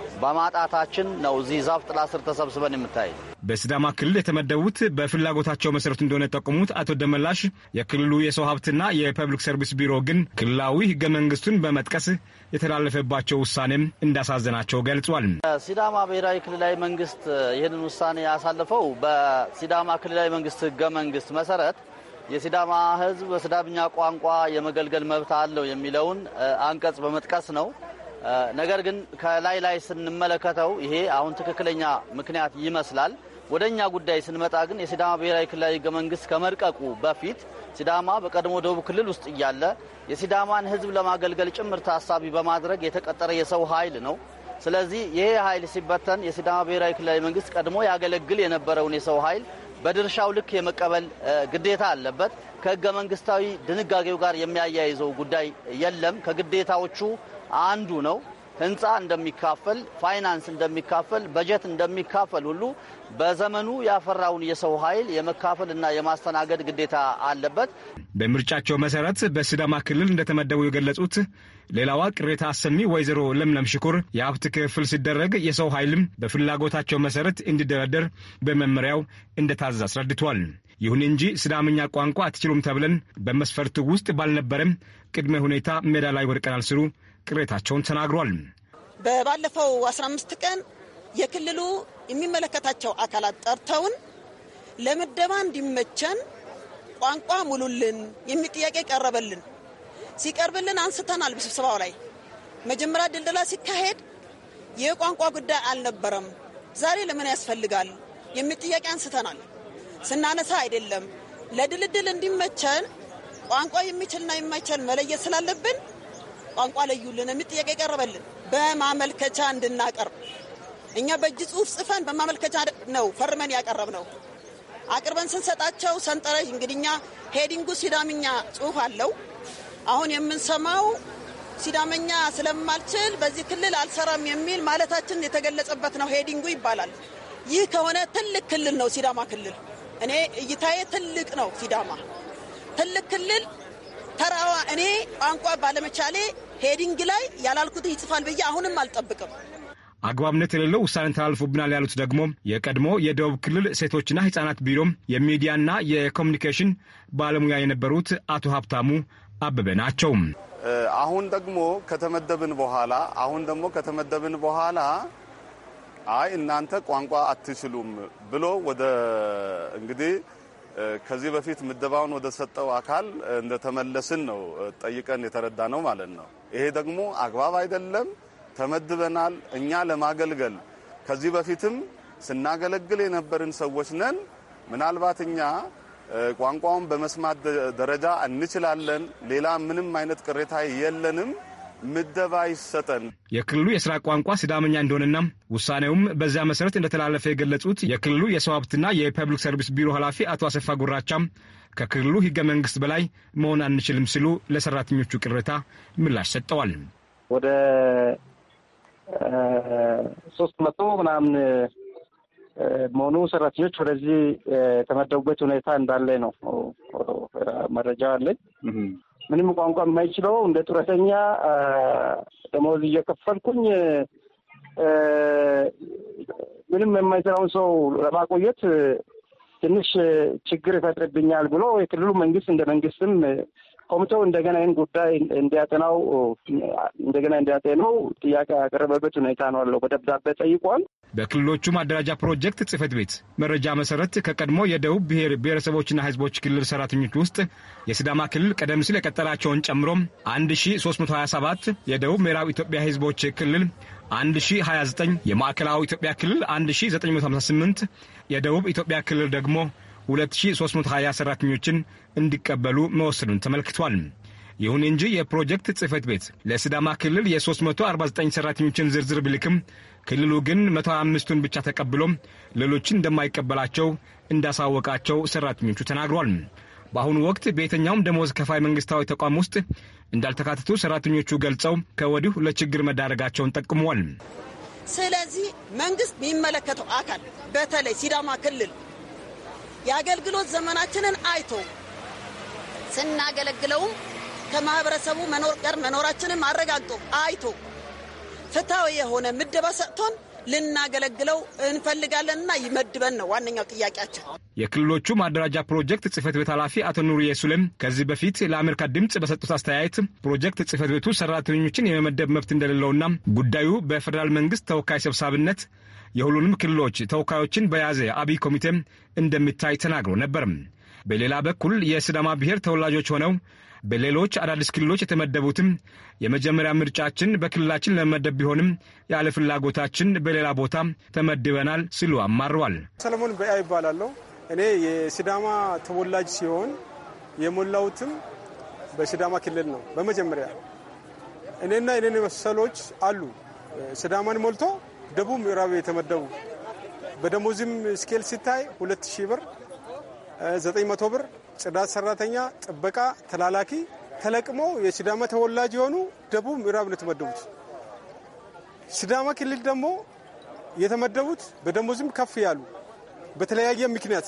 በማጣታችን ነው እዚህ ዛፍ ጥላ ስር ተሰብስበን የምታይ። በሲዳማ ክልል የተመደቡት በፍላጎታቸው መሰረት እንደሆነ ጠቆሙት አቶ ደመላሽ የክልሉ የሰው ሀብትና የፐብሊክ ሰርቪስ ቢሮ ግን ክልላዊ ህገ መንግስቱን በመጥቀስ የተላለፈባቸው ውሳኔም እንዳሳዘናቸው ገልጿል። ሲዳማ ብሔራዊ ክልላዊ መንግስት ይህንን ውሳኔ ያሳለፈው በሲዳማ ክልላዊ መንግስት ህገ መንግስት መሰረት የሲዳማ ህዝብ በሲዳምኛ ቋንቋ የመገልገል መብት አለው የሚለውን አንቀጽ በመጥቀስ ነው። ነገር ግን ከላይ ላይ ስንመለከተው ይሄ አሁን ትክክለኛ ምክንያት ይመስላል። ወደኛ ጉዳይ ስንመጣ ግን የሲዳማ ብሔራዊ ክልላዊ ህገ መንግስት ከመርቀቁ በፊት ሲዳማ በቀድሞ ደቡብ ክልል ውስጥ እያለ የሲዳማን ህዝብ ለማገልገል ጭምር ታሳቢ በማድረግ የተቀጠረ የሰው ኃይል ነው። ስለዚህ ይሄ ኃይል ሲበተን የሲዳማ ብሔራዊ ክልላዊ መንግስት ቀድሞ ያገለግል የነበረውን የሰው ኃይል በድርሻው ልክ የመቀበል ግዴታ አለበት። ከህገ መንግስታዊ ድንጋጌው ጋር የሚያያይዘው ጉዳይ የለም። ከግዴታዎቹ አንዱ ነው። ህንፃ እንደሚካፈል፣ ፋይናንስ እንደሚካፈል፣ በጀት እንደሚካፈል ሁሉ በዘመኑ ያፈራውን የሰው ኃይል የመካፈልና የማስተናገድ ግዴታ አለበት። በምርጫቸው መሰረት በሲዳማ ክልል እንደተመደቡ የገለጹት ሌላዋ ቅሬታ አሰሚ ወይዘሮ ለምለም ሽኩር የሀብት ክፍል ሲደረግ የሰው ኃይልም በፍላጎታቸው መሰረት እንዲደረደር በመመሪያው እንደታዘዝ አስረድቷል። ይሁን እንጂ ሲዳምኛ ቋንቋ አትችሉም ተብለን በመስፈርቱ ውስጥ ባልነበረም ቅድመ ሁኔታ ሜዳ ላይ ወድቀናል ሲሉ ቅሬታቸውን ተናግሯል። በባለፈው አስራ አምስት ቀን የክልሉ የሚመለከታቸው አካላት ጠርተውን ለምደባ እንዲመቸን ቋንቋ ሙሉልን የሚል ጥያቄ ቀረበልን። ሲቀርብልን አንስተናል። በስብሰባው ላይ መጀመሪያ ድልድላ ሲካሄድ የቋንቋ ጉዳይ አልነበረም። ዛሬ ለምን ያስፈልጋል የሚል ጥያቄ አንስተናል። ስናነሳ አይደለም ለድልድል እንዲመቸን ቋንቋ የሚችልና የማይችል መለየት ስላለብን ቋንቋ ለዩልን የሚል ጥያቄ ቀረበልን። በማመልከቻ እንድናቀርብ እኛ በእጅ ጽሑፍ ጽፈን በማመልከቻ ነው ፈርመን ያቀረብ ነው። አቅርበን ስንሰጣቸው ሰንጠረዥ እንግዲኛ ሄዲንጉ ሲዳምኛ ጽሑፍ አለው። አሁን የምንሰማው ሲዳምኛ ስለማልችል በዚህ ክልል አልሰራም የሚል ማለታችን የተገለጸበት ነው። ሄዲንጉ ይባላል። ይህ ከሆነ ትልቅ ክልል ነው ሲዳማ ክልል። እኔ እይታዬ ትልቅ ነው። ሲዳማ ትልቅ ክልል ተራዋ እኔ ቋንቋ ባለመቻሌ ሄዲንግ ላይ ያላልኩት ይጽፋል ብዬ አሁንም አልጠብቅም። አግባብነት የሌለው ውሳኔ ተላልፎብናል ያሉት ደግሞ የቀድሞ የደቡብ ክልል ሴቶችና ህጻናት ቢሮ የሚዲያና የኮሚኒኬሽን ባለሙያ የነበሩት አቶ ሀብታሙ አበበ ናቸው። አሁን ደግሞ ከተመደብን በኋላ አሁን ደግሞ ከተመደብን በኋላ አይ እናንተ ቋንቋ አትችሉም ብሎ ወደ እንግዲህ ከዚህ በፊት ምደባውን ወደ ሰጠው አካል እንደተመለስን ነው ጠይቀን የተረዳ ነው ማለት ነው። ይሄ ደግሞ አግባብ አይደለም። ተመድበናል እኛ ለማገልገል ከዚህ በፊትም ስናገለግል የነበርን ሰዎች ነን። ምናልባት እኛ ቋንቋውን በመስማት ደረጃ እንችላለን። ሌላ ምንም አይነት ቅሬታ የለንም። ምደባ ይሰጠን። የክልሉ የስራ ቋንቋ ሲዳምኛ እንደሆነና ውሳኔውም በዛ መሰረት እንደተላለፈ የገለጹት የክልሉ የሰው ሀብትና የፐብሊክ ሰርቪስ ቢሮ ኃላፊ አቶ አሰፋ ጉራቻም ከክልሉ ህገ መንግስት በላይ መሆን አንችልም ሲሉ ለሰራተኞቹ ቅሬታ ምላሽ ሰጠዋል። ወደ ሶስት መቶ ምናምን መሆኑ ሰራተኞች ወደዚህ የተመደቡበት ሁኔታ እንዳለ ነው መረጃ አለኝ። ምንም ቋንቋ የማይችለው እንደ ጡረተኛ ደሞዝ እየከፈልኩኝ ምንም የማይሰራውን ሰው ለማቆየት ትንሽ ችግር ይፈጥርብኛል ብሎ የክልሉ መንግስት እንደ መንግስትም ኮሚቴው እንደገና ይህን ጉዳይ እንዲያጠናው እንደገና እንዲያጠናው ጥያቄ ያቀረበበት ሁኔታ ነው ያለው። በደብዳቤ ጠይቋል። በክልሎቹ ማደራጃ ፕሮጀክት ጽህፈት ቤት መረጃ መሰረት ከቀድሞ የደቡብ ብሔር ብሔረሰቦችና ህዝቦች ክልል ሰራተኞች ውስጥ የሲዳማ ክልል ቀደም ሲል የቀጠላቸውን ጨምሮ አንድ ሺህ ሶስት መቶ ሀያ ሰባት፣ የደቡብ ምዕራብ ኢትዮጵያ ህዝቦች ክልል አንድ ሺህ ሀያ ዘጠኝ፣ የማዕከላዊ ኢትዮጵያ ክልል አንድ ሺህ ዘጠኝ መቶ ሃምሳ ስምንት፣ የደቡብ ኢትዮጵያ ክልል ደግሞ ሁለት ሺህ ሶስት መቶ ሀያ ሰራተኞችን እንዲቀበሉ መወሰኑን ተመልክቷል። ይሁን እንጂ የፕሮጀክት ጽህፈት ቤት ለሲዳማ ክልል የ349 ሰራተኞችን ዝርዝር ቢልክም ክልሉ ግን መቶ ሀያ አምስቱን ብቻ ተቀብሎ ሌሎችን እንደማይቀበላቸው እንዳሳወቃቸው ሰራተኞቹ ተናግሯል። በአሁኑ ወቅት በየትኛውም ደሞዝ ከፋይ መንግስታዊ ተቋም ውስጥ እንዳልተካተቱ ሰራተኞቹ ገልጸው ከወዲሁ ለችግር መዳረጋቸውን ጠቁመዋል። ስለዚህ መንግስት የሚመለከተው አካል በተለይ ሲዳማ ክልል የአገልግሎት ዘመናችንን አይቶ ስናገለግለውም ከማህበረሰቡ መኖር ጋር መኖራችንን አረጋግጦ አይቶ ፍትሃዊ የሆነ ምደባ ሰጥቶን ልናገለግለው እንፈልጋለንና ይመድበን ነው ዋነኛው ጥያቄያችን። የክልሎቹ ማደራጃ ፕሮጀክት ጽህፈት ቤት ኃላፊ አቶ ኑሪ የሱለም ከዚህ በፊት ለአሜሪካ ድምፅ በሰጡት አስተያየት ፕሮጀክት ጽህፈት ቤቱ ሰራተኞችን የመመደብ መብት እንደሌለውና ጉዳዩ በፌዴራል መንግስት ተወካይ ሰብሳቢነት የሁሉንም ክልሎች ተወካዮችን በያዘ አብይ ኮሚቴም እንደሚታይ ተናግሮ ነበር። በሌላ በኩል የሲዳማ ብሔር ተወላጆች ሆነው በሌሎች አዳዲስ ክልሎች የተመደቡትም የመጀመሪያ ምርጫችን በክልላችን ለመመደብ ቢሆንም ያለ ፍላጎታችን በሌላ ቦታ ተመድበናል ሲሉ አማረዋል። ሰለሞን በያ ይባላለሁ። እኔ የሲዳማ ተወላጅ ሲሆን የሞላሁትም በሲዳማ ክልል ነው። በመጀመሪያ እኔና እኔን መሰሎች አሉ ሲዳማን ሞልቶ ደቡብ ምዕራብ የተመደቡ በደሞዝም ስኬል ሲታይ ሁለት ሺህ ብር፣ ዘጠኝ መቶ ብር ጽዳት ሰራተኛ፣ ጥበቃ፣ ተላላኪ ተለቅሞ የሲዳማ ተወላጅ የሆኑ ደቡብ ምዕራብ ነው የተመደቡት። ሲዳማ ክልል ደግሞ የተመደቡት በደሞዝም ከፍ ያሉ በተለያየ ምክንያት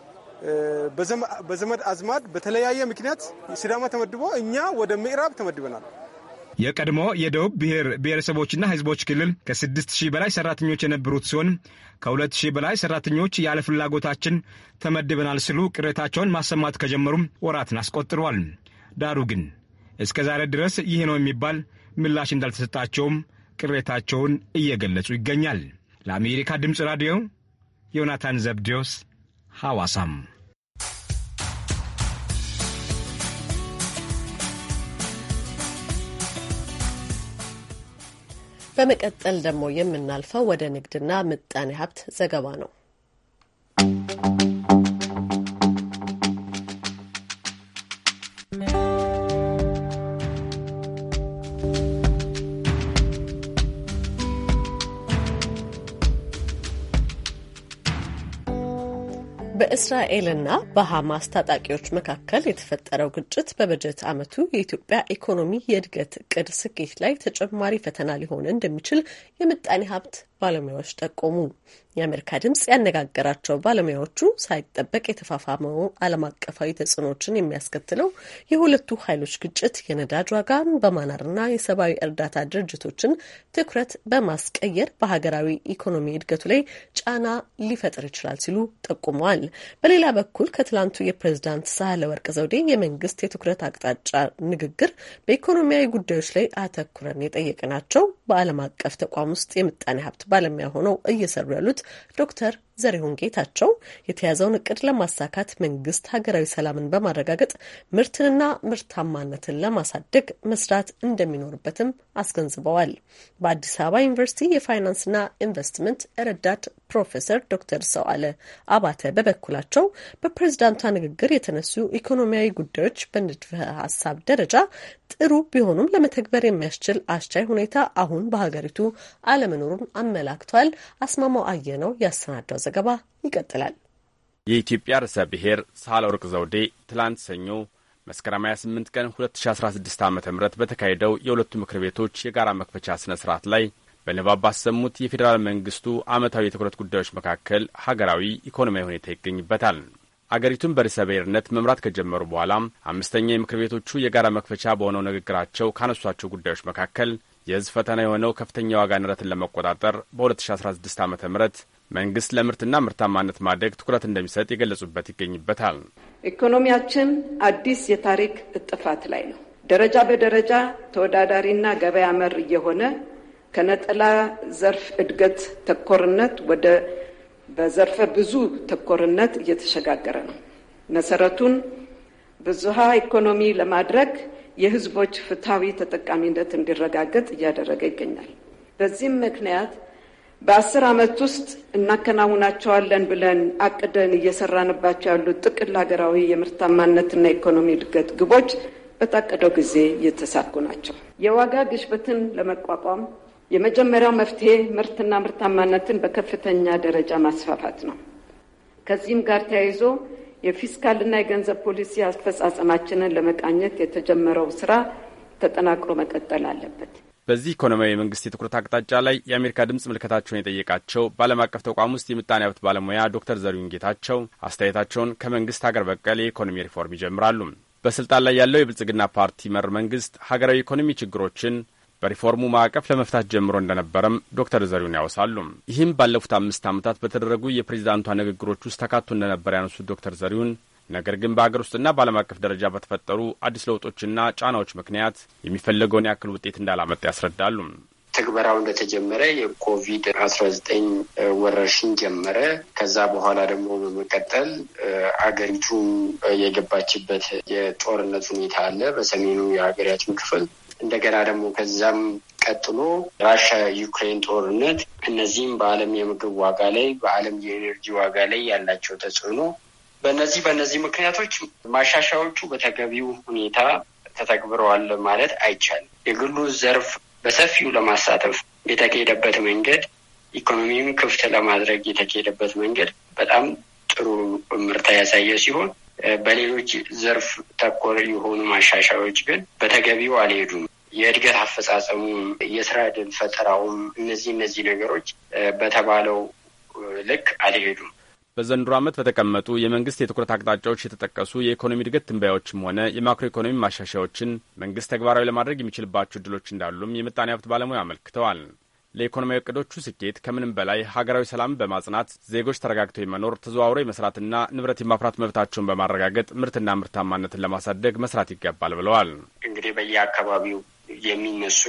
በዘመድ አዝማድ በተለያየ ምክንያት ሲዳማ ተመድቦ እኛ ወደ ምዕራብ ተመድበናል። የቀድሞ የደቡብ ብሔር ብሔረሰቦችና ህዝቦች ክልል ከስድስት ሺህ በላይ ሰራተኞች የነበሩት ሲሆን ከሁለት ሺህ በላይ ሰራተኞች ያለ ፍላጎታችን ተመድበናል ሲሉ ቅሬታቸውን ማሰማት ከጀመሩም ወራትን አስቆጥረዋል። ዳሩ ግን እስከ ዛሬ ድረስ ይህ ነው የሚባል ምላሽ እንዳልተሰጣቸውም ቅሬታቸውን እየገለጹ ይገኛል። ለአሜሪካ ድምፅ ራዲዮ ዮናታን ዘብዴዎስ ሐዋሳም። በመቀጠል ደግሞ የምናልፈው ወደ ንግድና ምጣኔ ሀብት ዘገባ ነው። በእስራኤልና በሐማስ ታጣቂዎች መካከል የተፈጠረው ግጭት በበጀት ዓመቱ የኢትዮጵያ ኢኮኖሚ የእድገት እቅድ ስኬት ላይ ተጨማሪ ፈተና ሊሆን እንደሚችል የምጣኔ ሀብት ባለሙያዎች ጠቆሙ። የአሜሪካ ድምጽ ያነጋገራቸው ባለሙያዎቹ ሳይጠበቅ የተፋፋመው ዓለም አቀፋዊ ተጽዕኖችን የሚያስከትለው የሁለቱ ኃይሎች ግጭት የነዳጅ ዋጋን በማናርና የሰብአዊ እርዳታ ድርጅቶችን ትኩረት በማስቀየር በሀገራዊ ኢኮኖሚ እድገቱ ላይ ጫና ሊፈጥር ይችላል ሲሉ ጠቁመዋል። በሌላ በኩል ከትላንቱ የፕሬዝዳንት ሳህለወርቅ ዘውዴ የመንግስት የትኩረት አቅጣጫ ንግግር በኢኮኖሚያዊ ጉዳዮች ላይ አተኩረን የጠየቅናቸው በዓለም አቀፍ ተቋም ውስጥ የምጣኔ ሀብት ባለሙያ ሆነው እየሰሩ ያሉት ዶክተር ዘሪሁን ጌታቸው የተያዘውን እቅድ ለማሳካት መንግስት ሀገራዊ ሰላምን በማረጋገጥ ምርትንና ምርታማነትን ለማሳደግ መስራት እንደሚኖርበትም አስገንዝበዋል። በአዲስ አበባ ዩኒቨርሲቲ የፋይናንስና ኢንቨስትመንት ረዳት ፕሮፌሰር ዶክተር ሰውአለ አባተ በበኩላቸው በፕሬዝዳንቷ ንግግር የተነሱ ኢኮኖሚያዊ ጉዳዮች በንድፈ ሀሳብ ደረጃ ጥሩ ቢሆኑም ለመተግበር የሚያስችል አስቻይ ሁኔታ አሁን በሀገሪቱ አለመኖሩን አመላክቷል። አስማማው አየነው ያሰናዳው ዘገባ ይቀጥላል። የኢትዮጵያ ርዕሰ ብሔር ሳህለወርቅ ዘውዴ ትላንት ሰኞ መስከረም ሃያ ስምንት ቀን ሁለት ሺ አስራ ስድስት ዓ ም በተካሄደው የሁለቱ ምክር ቤቶች የጋራ መክፈቻ ስነ ስርዓት ላይ በንባብ ባሰሙት የፌዴራል መንግስቱ ዓመታዊ የትኩረት ጉዳዮች መካከል ሀገራዊ ኢኮኖሚያዊ ሁኔታ ይገኝበታል። አገሪቱን በርዕሰ ብሔርነት መምራት ከጀመሩ በኋላም አምስተኛ የምክር ቤቶቹ የጋራ መክፈቻ በሆነው ንግግራቸው ካነሷቸው ጉዳዮች መካከል የሕዝብ ፈተና የሆነው ከፍተኛ የዋጋ ንረትን ለመቆጣጠር በ2016 ዓ ም መንግስት ለምርትና ምርታማነት ማደግ ትኩረት እንደሚሰጥ የገለጹበት ይገኝበታል። ኢኮኖሚያችን አዲስ የታሪክ እጥፋት ላይ ነው። ደረጃ በደረጃ ተወዳዳሪና ገበያ መር እየሆነ ከነጠላ ዘርፍ እድገት ተኮርነት ወደ በዘርፈ ብዙ ተኮርነት እየተሸጋገረ ነው። መሰረቱን ብዙሃ ኢኮኖሚ ለማድረግ የህዝቦች ፍትሃዊ ተጠቃሚነት እንዲረጋገጥ እያደረገ ይገኛል። በዚህም ምክንያት በአስር ዓመት ውስጥ እናከናውናቸዋለን ብለን አቅደን እየሰራንባቸው ያሉት ጥቅል ሀገራዊ የምርታማነትና ኢኮኖሚ እድገት ግቦች በታቀደው ጊዜ እየተሳኩ ናቸው። የዋጋ ግሽበትን ለመቋቋም የመጀመሪያው መፍትሄ ምርትና ምርታማነትን በከፍተኛ ደረጃ ማስፋፋት ነው። ከዚህም ጋር ተያይዞ የፊስካልና የገንዘብ ፖሊሲ አፈጻጸማችንን ለመቃኘት የተጀመረው ስራ ተጠናክሮ መቀጠል አለበት። በዚህ ኢኮኖሚያዊ የመንግስት የትኩረት አቅጣጫ ላይ የአሜሪካ ድምፅ ምልከታቸውን የጠየቃቸው በዓለም አቀፍ ተቋም ውስጥ የምጣኔ ሀብት ባለሙያ ዶክተር ዘሪሁን ጌታቸው አስተያየታቸውን ከመንግስት ሀገር በቀል የኢኮኖሚ ሪፎርም ይጀምራሉ። በስልጣን ላይ ያለው የብልጽግና ፓርቲ መር መንግስት ሀገራዊ ኢኮኖሚ ችግሮችን በሪፎርሙ ማዕቀፍ ለመፍታት ጀምሮ እንደነበረም ዶክተር ዘሪሁን ያወሳሉ። ይህም ባለፉት አምስት ዓመታት በተደረጉ የፕሬዚዳንቷ ንግግሮች ውስጥ ተካቶ እንደነበር ያነሱት ዶክተር ዘሪሁን ነገር ግን በአገር ውስጥና በዓለም አቀፍ ደረጃ በተፈጠሩ አዲስ ለውጦችና ጫናዎች ምክንያት የሚፈለገውን ያክል ውጤት እንዳላመጣ ያስረዳሉ። ትግበራው እንደተጀመረ የኮቪድ አስራ ዘጠኝ ወረርሽኝ ጀመረ። ከዛ በኋላ ደግሞ በመቀጠል አገሪቱ የገባችበት የጦርነት ሁኔታ አለ በሰሜኑ የሀገራችን ክፍል። እንደገና ደግሞ ከዛም ቀጥሎ ራሻ ዩክሬን ጦርነት፣ እነዚህም በዓለም የምግብ ዋጋ ላይ በዓለም የኤነርጂ ዋጋ ላይ ያላቸው ተጽዕኖ፣ በእነዚህ በእነዚህ ምክንያቶች ማሻሻያዎቹ በተገቢው ሁኔታ ተተግብረዋል ማለት አይቻልም። የግሉ ዘርፍ በሰፊው ለማሳተፍ የተካሄደበት መንገድ፣ ኢኮኖሚውን ክፍት ለማድረግ የተካሄደበት መንገድ በጣም ጥሩ ምርታ ያሳየ ሲሆን በሌሎች ዘርፍ ተኮር የሆኑ ማሻሻያዎች ግን በተገቢው አልሄዱም። የእድገት አፈጻጸሙ፣ የስራ ዕድል ፈጠራውም እነዚህ እነዚህ ነገሮች በተባለው ልክ አልሄዱም። በዘንድሮ ዓመት በተቀመጡ የመንግስት የትኩረት አቅጣጫዎች የተጠቀሱ የኢኮኖሚ እድገት ትንበያዎችም ሆነ የማክሮ ኢኮኖሚ ማሻሻያዎችን መንግስት ተግባራዊ ለማድረግ የሚችልባቸው እድሎች እንዳሉም የምጣኔ ሀብት ባለሙያ አመልክተዋል። ለኢኮኖሚያዊ እቅዶቹ ስኬት ከምንም በላይ ሀገራዊ ሰላም በማጽናት ዜጎች ተረጋግተው የመኖር ተዘዋውሮ የመስራትና ንብረት የማፍራት መብታቸውን በማረጋገጥ ምርትና ምርታማነትን ለማሳደግ መስራት ይገባል ብለዋል። እንግዲህ በየአካባቢው የሚነሱ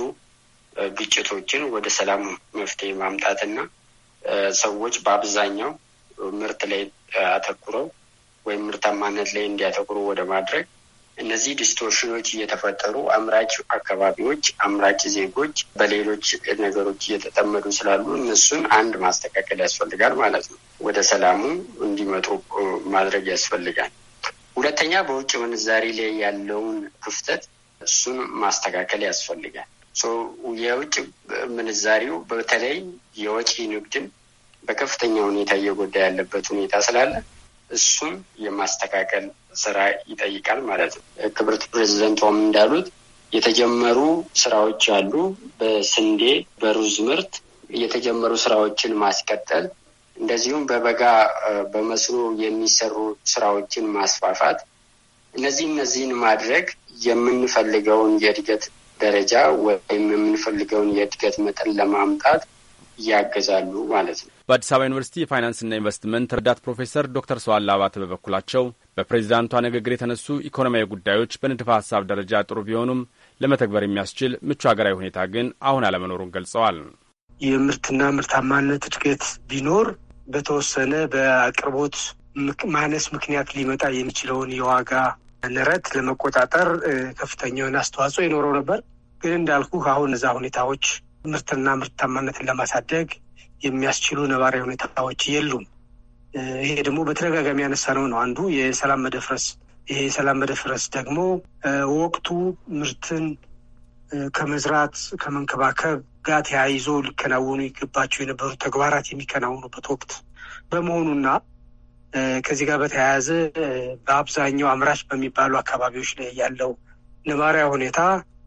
ግጭቶችን ወደ ሰላም መፍትሄ ማምጣትና ሰዎች በአብዛኛው ምርት ላይ አተኩረው ወይም ምርታማነት ላይ እንዲያተኩሩ ወደ ማድረግ እነዚህ ዲስቶርሽኖች እየተፈጠሩ አምራች አካባቢዎች፣ አምራች ዜጎች በሌሎች ነገሮች እየተጠመዱ ስላሉ እነሱን አንድ ማስተካከል ያስፈልጋል ማለት ነው። ወደ ሰላሙ እንዲመጡ ማድረግ ያስፈልጋል። ሁለተኛ በውጭ ምንዛሪ ላይ ያለውን ክፍተት እሱን ማስተካከል ያስፈልጋል። የውጭ ምንዛሪው በተለይ የወጪ ንግድን በከፍተኛ ሁኔታ እየጎዳ ያለበት ሁኔታ ስላለ እሱን የማስተካከል ስራ ይጠይቃል ማለት ነው። ክብርት ፕሬዚደንቷም እንዳሉት የተጀመሩ ስራዎች አሉ። በስንዴ በሩዝ ምርት የተጀመሩ ስራዎችን ማስቀጠል፣ እንደዚሁም በበጋ በመስኖ የሚሰሩ ስራዎችን ማስፋፋት፣ እነዚህ እነዚህን ማድረግ የምንፈልገውን የእድገት ደረጃ ወይም የምንፈልገውን የእድገት መጠን ለማምጣት ያገዛሉ ማለት ነው። በአዲስ አበባ ዩኒቨርሲቲ የፋይናንስና ኢንቨስትመንት ረዳት ፕሮፌሰር ዶክተር ሰዋላ አባተ በበኩላቸው በፕሬዚዳንቷ ንግግር የተነሱ ኢኮኖሚያዊ ጉዳዮች በንድፈ ሀሳብ ደረጃ ጥሩ ቢሆኑም ለመተግበር የሚያስችል ምቹ ሀገራዊ ሁኔታ ግን አሁን አለመኖሩን ገልጸዋል። የምርትና ምርታማነት እድገት ቢኖር በተወሰነ በአቅርቦት ማነስ ምክንያት ሊመጣ የሚችለውን የዋጋ ንረት ለመቆጣጠር ከፍተኛውን አስተዋጽኦ ይኖረው ነበር። ግን እንዳልኩ አሁን እዛ ሁኔታዎች ምርትና ምርታማነትን ለማሳደግ የሚያስችሉ ነባራዊ ሁኔታዎች የሉም። ይሄ ደግሞ በተደጋጋሚ ያነሳነው ነው። አንዱ የሰላም መደፍረስ። ይሄ የሰላም መደፍረስ ደግሞ ወቅቱ ምርትን ከመዝራት ከመንከባከብ ጋር ተያይዞ ሊከናወኑ ይገባቸው የነበሩ ተግባራት የሚከናወኑበት ወቅት በመሆኑና ከዚህ ጋር በተያያዘ በአብዛኛው አምራች በሚባሉ አካባቢዎች ላይ ያለው ነባራዊ ሁኔታ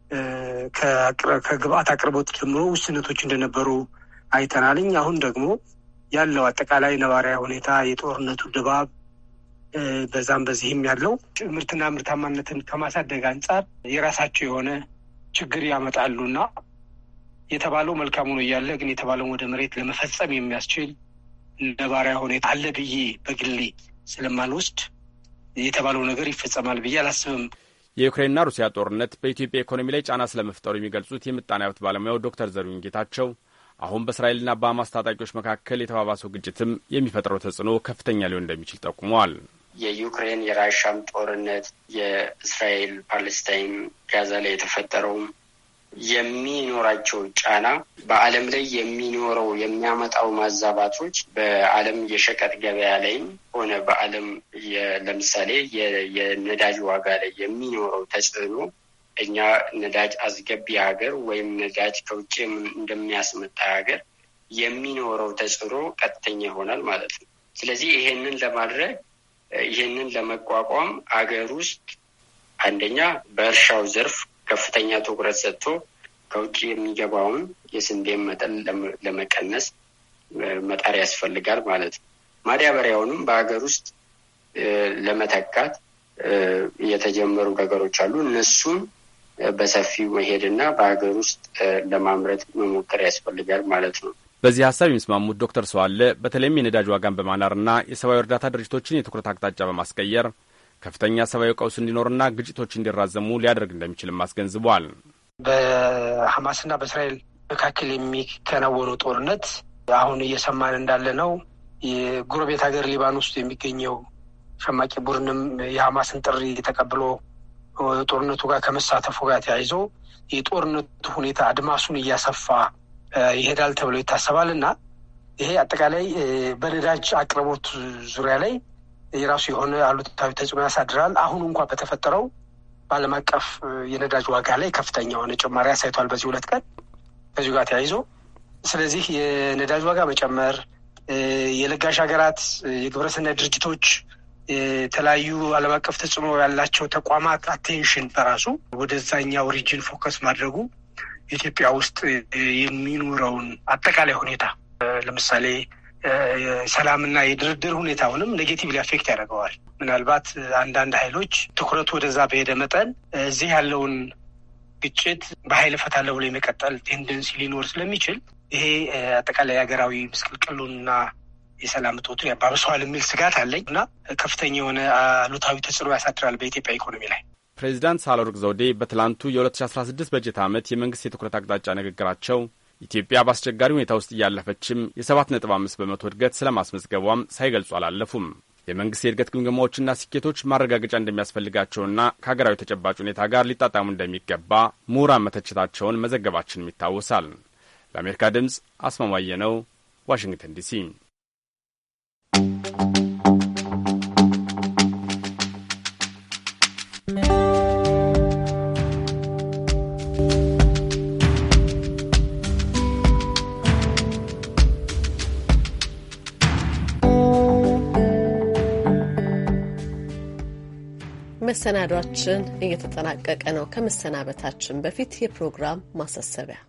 ከግብአት አቅርቦት ጀምሮ ውስንነቶች እንደነበሩ አይተናልኝ። አሁን ደግሞ ያለው አጠቃላይ ነባራዊ ሁኔታ የጦርነቱ ድባብ በዛም በዚህም ያለው ምርትና ምርታማነትን ከማሳደግ አንጻር የራሳቸው የሆነ ችግር ያመጣሉና የተባለው መልካም ሆኖ እያለ ግን የተባለውን ወደ መሬት ለመፈጸም የሚያስችል ነባራዊ ሁኔታ አለ ብዬ በግሌ ስለማልወስድ የተባለው ነገር ይፈጸማል ብዬ አላስብም። የዩክሬንና ሩሲያ ጦርነት በኢትዮጵያ ኢኮኖሚ ላይ ጫና ስለመፍጠሩ የሚገልጹት የምጣኔ ሀብት ባለሙያው ዶክተር ዘሪሁን ጌታቸው አሁን በእስራኤልና በሐማስ ታጣቂዎች መካከል የተባባሰው ግጭትም የሚፈጥረው ተጽዕኖ ከፍተኛ ሊሆን እንደሚችል ጠቁመዋል። የዩክሬን የራሻም ጦርነት፣ የእስራኤል ፓለስታይን ጋዛ ላይ የተፈጠረውም የሚኖራቸው ጫና በዓለም ላይ የሚኖረው የሚያመጣው ማዛባቶች በዓለም የሸቀጥ ገበያ ላይም ሆነ በዓለም ለምሳሌ የነዳጅ ዋጋ ላይ የሚኖረው ተጽዕኖ እኛ ነዳጅ አስገቢ ሀገር ወይም ነዳጅ ከውጭ እንደሚያስመጣ ሀገር የሚኖረው ተጽዕኖ ቀጥተኛ ይሆናል ማለት ነው። ስለዚህ ይሄንን ለማድረግ ይሄንን ለመቋቋም አገር ውስጥ አንደኛ በእርሻው ዘርፍ ከፍተኛ ትኩረት ሰጥቶ ከውጭ የሚገባውን የስንዴን መጠን ለመቀነስ መጣር ያስፈልጋል ማለት ነው። ማዳበሪያውንም በሀገር ውስጥ ለመተካት የተጀመሩ ነገሮች አሉ። እነሱን በሰፊው መሄድና በሀገር ውስጥ ለማምረት መሞከር ያስፈልጋል ማለት ነው። በዚህ ሀሳብ የሚስማሙት ዶክተር ሰዋለ በተለይም የነዳጅ ዋጋን በማናርና የሰብአዊ እርዳታ ድርጅቶችን የትኩረት አቅጣጫ በማስቀየር ከፍተኛ ሰብአዊ ቀውስ እንዲኖርና ግጭቶች እንዲራዘሙ ሊያደርግ እንደሚችልም አስገንዝበዋል። በሐማስና በእስራኤል መካከል የሚከናወነው ጦርነት አሁን እየሰማን እንዳለ ነው። የጎረቤት ሀገር ሊባኖስ ውስጥ የሚገኘው ሸማቂ ቡድንም የሐማስን ጥሪ ተቀብሎ ጦርነቱ ጋር ከመሳተፉ ጋር ተያይዞ የጦርነቱ ሁኔታ አድማሱን እያሰፋ ይሄዳል ተብሎ ይታሰባል እና ይሄ አጠቃላይ በነዳጅ አቅርቦት ዙሪያ ላይ የራሱ የሆነ አሉታዊ ተጽዕኖ ያሳድራል። አሁን እንኳን በተፈጠረው በዓለም አቀፍ የነዳጅ ዋጋ ላይ ከፍተኛ የሆነ ጭማሪ አሳይቷል በዚህ ሁለት ቀን ከዚሁ ጋር ተያይዞ። ስለዚህ የነዳጅ ዋጋ መጨመር የለጋሽ ሀገራት የግብረሰናይ ድርጅቶች የተለያዩ ዓለም አቀፍ ተጽዕኖ ያላቸው ተቋማት አቴንሽን በራሱ ወደዛኛው ሪጅን ፎከስ ማድረጉ ኢትዮጵያ ውስጥ የሚኖረውን አጠቃላይ ሁኔታ ለምሳሌ ሰላምና የድርድር ሁኔታውንም ኔጌቲቭሊ አፌክት ያደርገዋል። ምናልባት አንዳንድ ኃይሎች ትኩረቱ ወደዛ በሄደ መጠን እዚህ ያለውን ግጭት በኃይል እፈታለሁ ብሎ የመቀጠል ቴንደንሲ ሊኖር ስለሚችል ይሄ አጠቃላይ ሀገራዊ ምስቅልቅሉንና የሰላም እጦቱን ያባብሰዋል የሚል ስጋት አለኝ እና ከፍተኛ የሆነ አሉታዊ ተጽዕኖ ያሳድራል በኢትዮጵያ ኢኮኖሚ ላይ። ፕሬዚዳንት ሳህለወርቅ ዘውዴ በትላንቱ የሁለት ሺ አስራ ስድስት በጀት ዓመት የመንግስት የትኩረት አቅጣጫ ንግግራቸው ኢትዮጵያ በአስቸጋሪ ሁኔታ ውስጥ እያለፈችም የሰባት ነጥብ አምስት በመቶ እድገት ስለማስመዝገቧም ሳይገልጹ አላለፉም። የመንግስት የእድገት ግምገማዎችና ስኬቶች ማረጋገጫ እንደሚያስፈልጋቸውና ከሀገራዊ ተጨባጭ ሁኔታ ጋር ሊጣጣሙ እንደሚገባ ምሁራን መተቸታቸውን መዘገባችንም ይታወሳል። ለአሜሪካ ድምፅ አስማማየ ነው፣ ዋሽንግተን ዲሲ። መሰናዷችን እየተጠናቀቀ ነው። ከመሰናበታችን በፊት የፕሮግራም ማሳሰቢያ።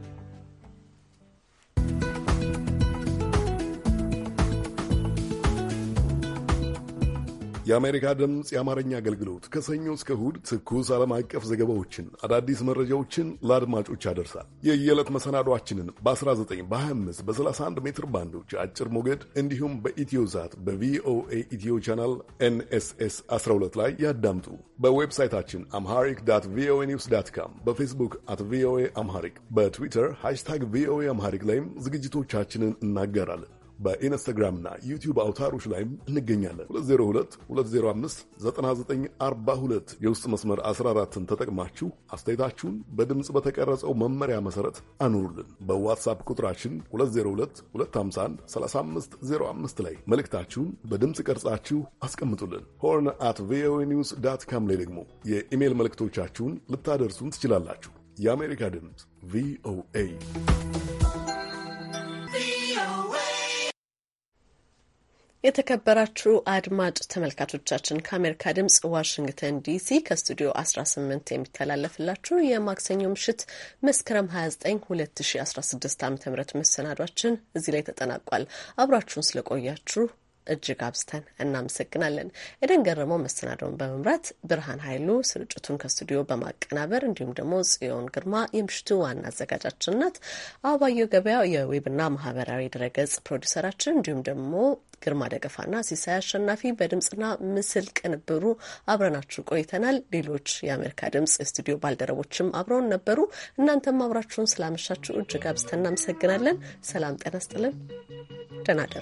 የአሜሪካ ድምፅ የአማርኛ አገልግሎት ከሰኞ እስከ እሁድ ትኩስ ዓለም አቀፍ ዘገባዎችን፣ አዳዲስ መረጃዎችን ለአድማጮች ያደርሳል። የየዕለት መሰናዷችንን በ19 በ25 በ31 ሜትር ባንዶች አጭር ሞገድ እንዲሁም በኢትዮ ዛት በቪኦኤ ኢትዮ ቻናል ኤንኤስኤስ አስራ ሁለት ላይ ያዳምጡ። በዌብሳይታችን አምሃሪክ ዳት ቪኦኤ ኒውስ ዳት ካም፣ በፌስቡክ አት ቪኦኤ አምሃሪክ፣ በትዊተር ሃሽታግ ቪኦኤ አምሃሪክ ላይም ዝግጅቶቻችንን እናጋራለን። በኢንስታግራምና ዩቲዩብ አውታሮች ላይም እንገኛለን። ሁለት ዜሮ ሁለት ሁለት ዜሮ አምስት ዘጠና ዘጠኝ አርባ ሁለት የውስጥ መስመር አስራ አራትን ተጠቅማችሁ አስተያየታችሁን በድምፅ በተቀረጸው መመሪያ መሰረት አኑሩልን። በዋትሳፕ ቁጥራችን ሁለት ዜሮ ሁለት ሁለት ሃምሳ አንድ ሰላሳ አምስት ዜሮ አምስት ላይ መልእክታችሁን በድምፅ ቀርጻችሁ አስቀምጡልን። ሆርን አት ቪኦኤ ኒውስ ዳት ካም ላይ ደግሞ የኢሜይል መልእክቶቻችሁን ልታደርሱን ትችላላችሁ። የአሜሪካ ድምፅ ቪኦኤ የተከበራችሁ አድማጭ ተመልካቾቻችን ከአሜሪካ ድምጽ ዋሽንግተን ዲሲ ከስቱዲዮ አስራ ስምንት የሚተላለፍላችሁ የማክሰኞ ምሽት መስከረም ሀያ ዘጠኝ ሁለት ሺ አስራ ስድስት ዓ.ም መሰናዷችን እዚህ ላይ ተጠናቋል። አብራችሁን ስለቆያችሁ እጅግ አብዝተን እናመሰግናለን። ኤደን ገረመው መሰናዶውን በመምራት ብርሃን ኃይሉ ስርጭቱን ከስቱዲዮ በማቀናበር እንዲሁም ደግሞ ጽዮን ግርማ የምሽቱ ዋና አዘጋጃችን ናት። አበባየሁ ገበያው የዌብና ማህበራዊ ድረገጽ ፕሮዲውሰራችን እንዲሁም ደግሞ ግርማ ደገፋና ሲሳይ አሸናፊ በድምጽና ምስል ቅንብሩ አብረናችሁ ቆይተናል። ሌሎች የአሜሪካ ድምጽ ስቱዲዮ ባልደረቦችም አብረውን ነበሩ። እናንተም አብራችሁን ስላመሻችሁ እጅግ አብዝተን እናመሰግናለን። ሰላም ጤና ይስጥልን። ደህና እደሩ።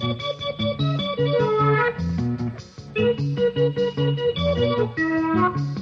Thank you.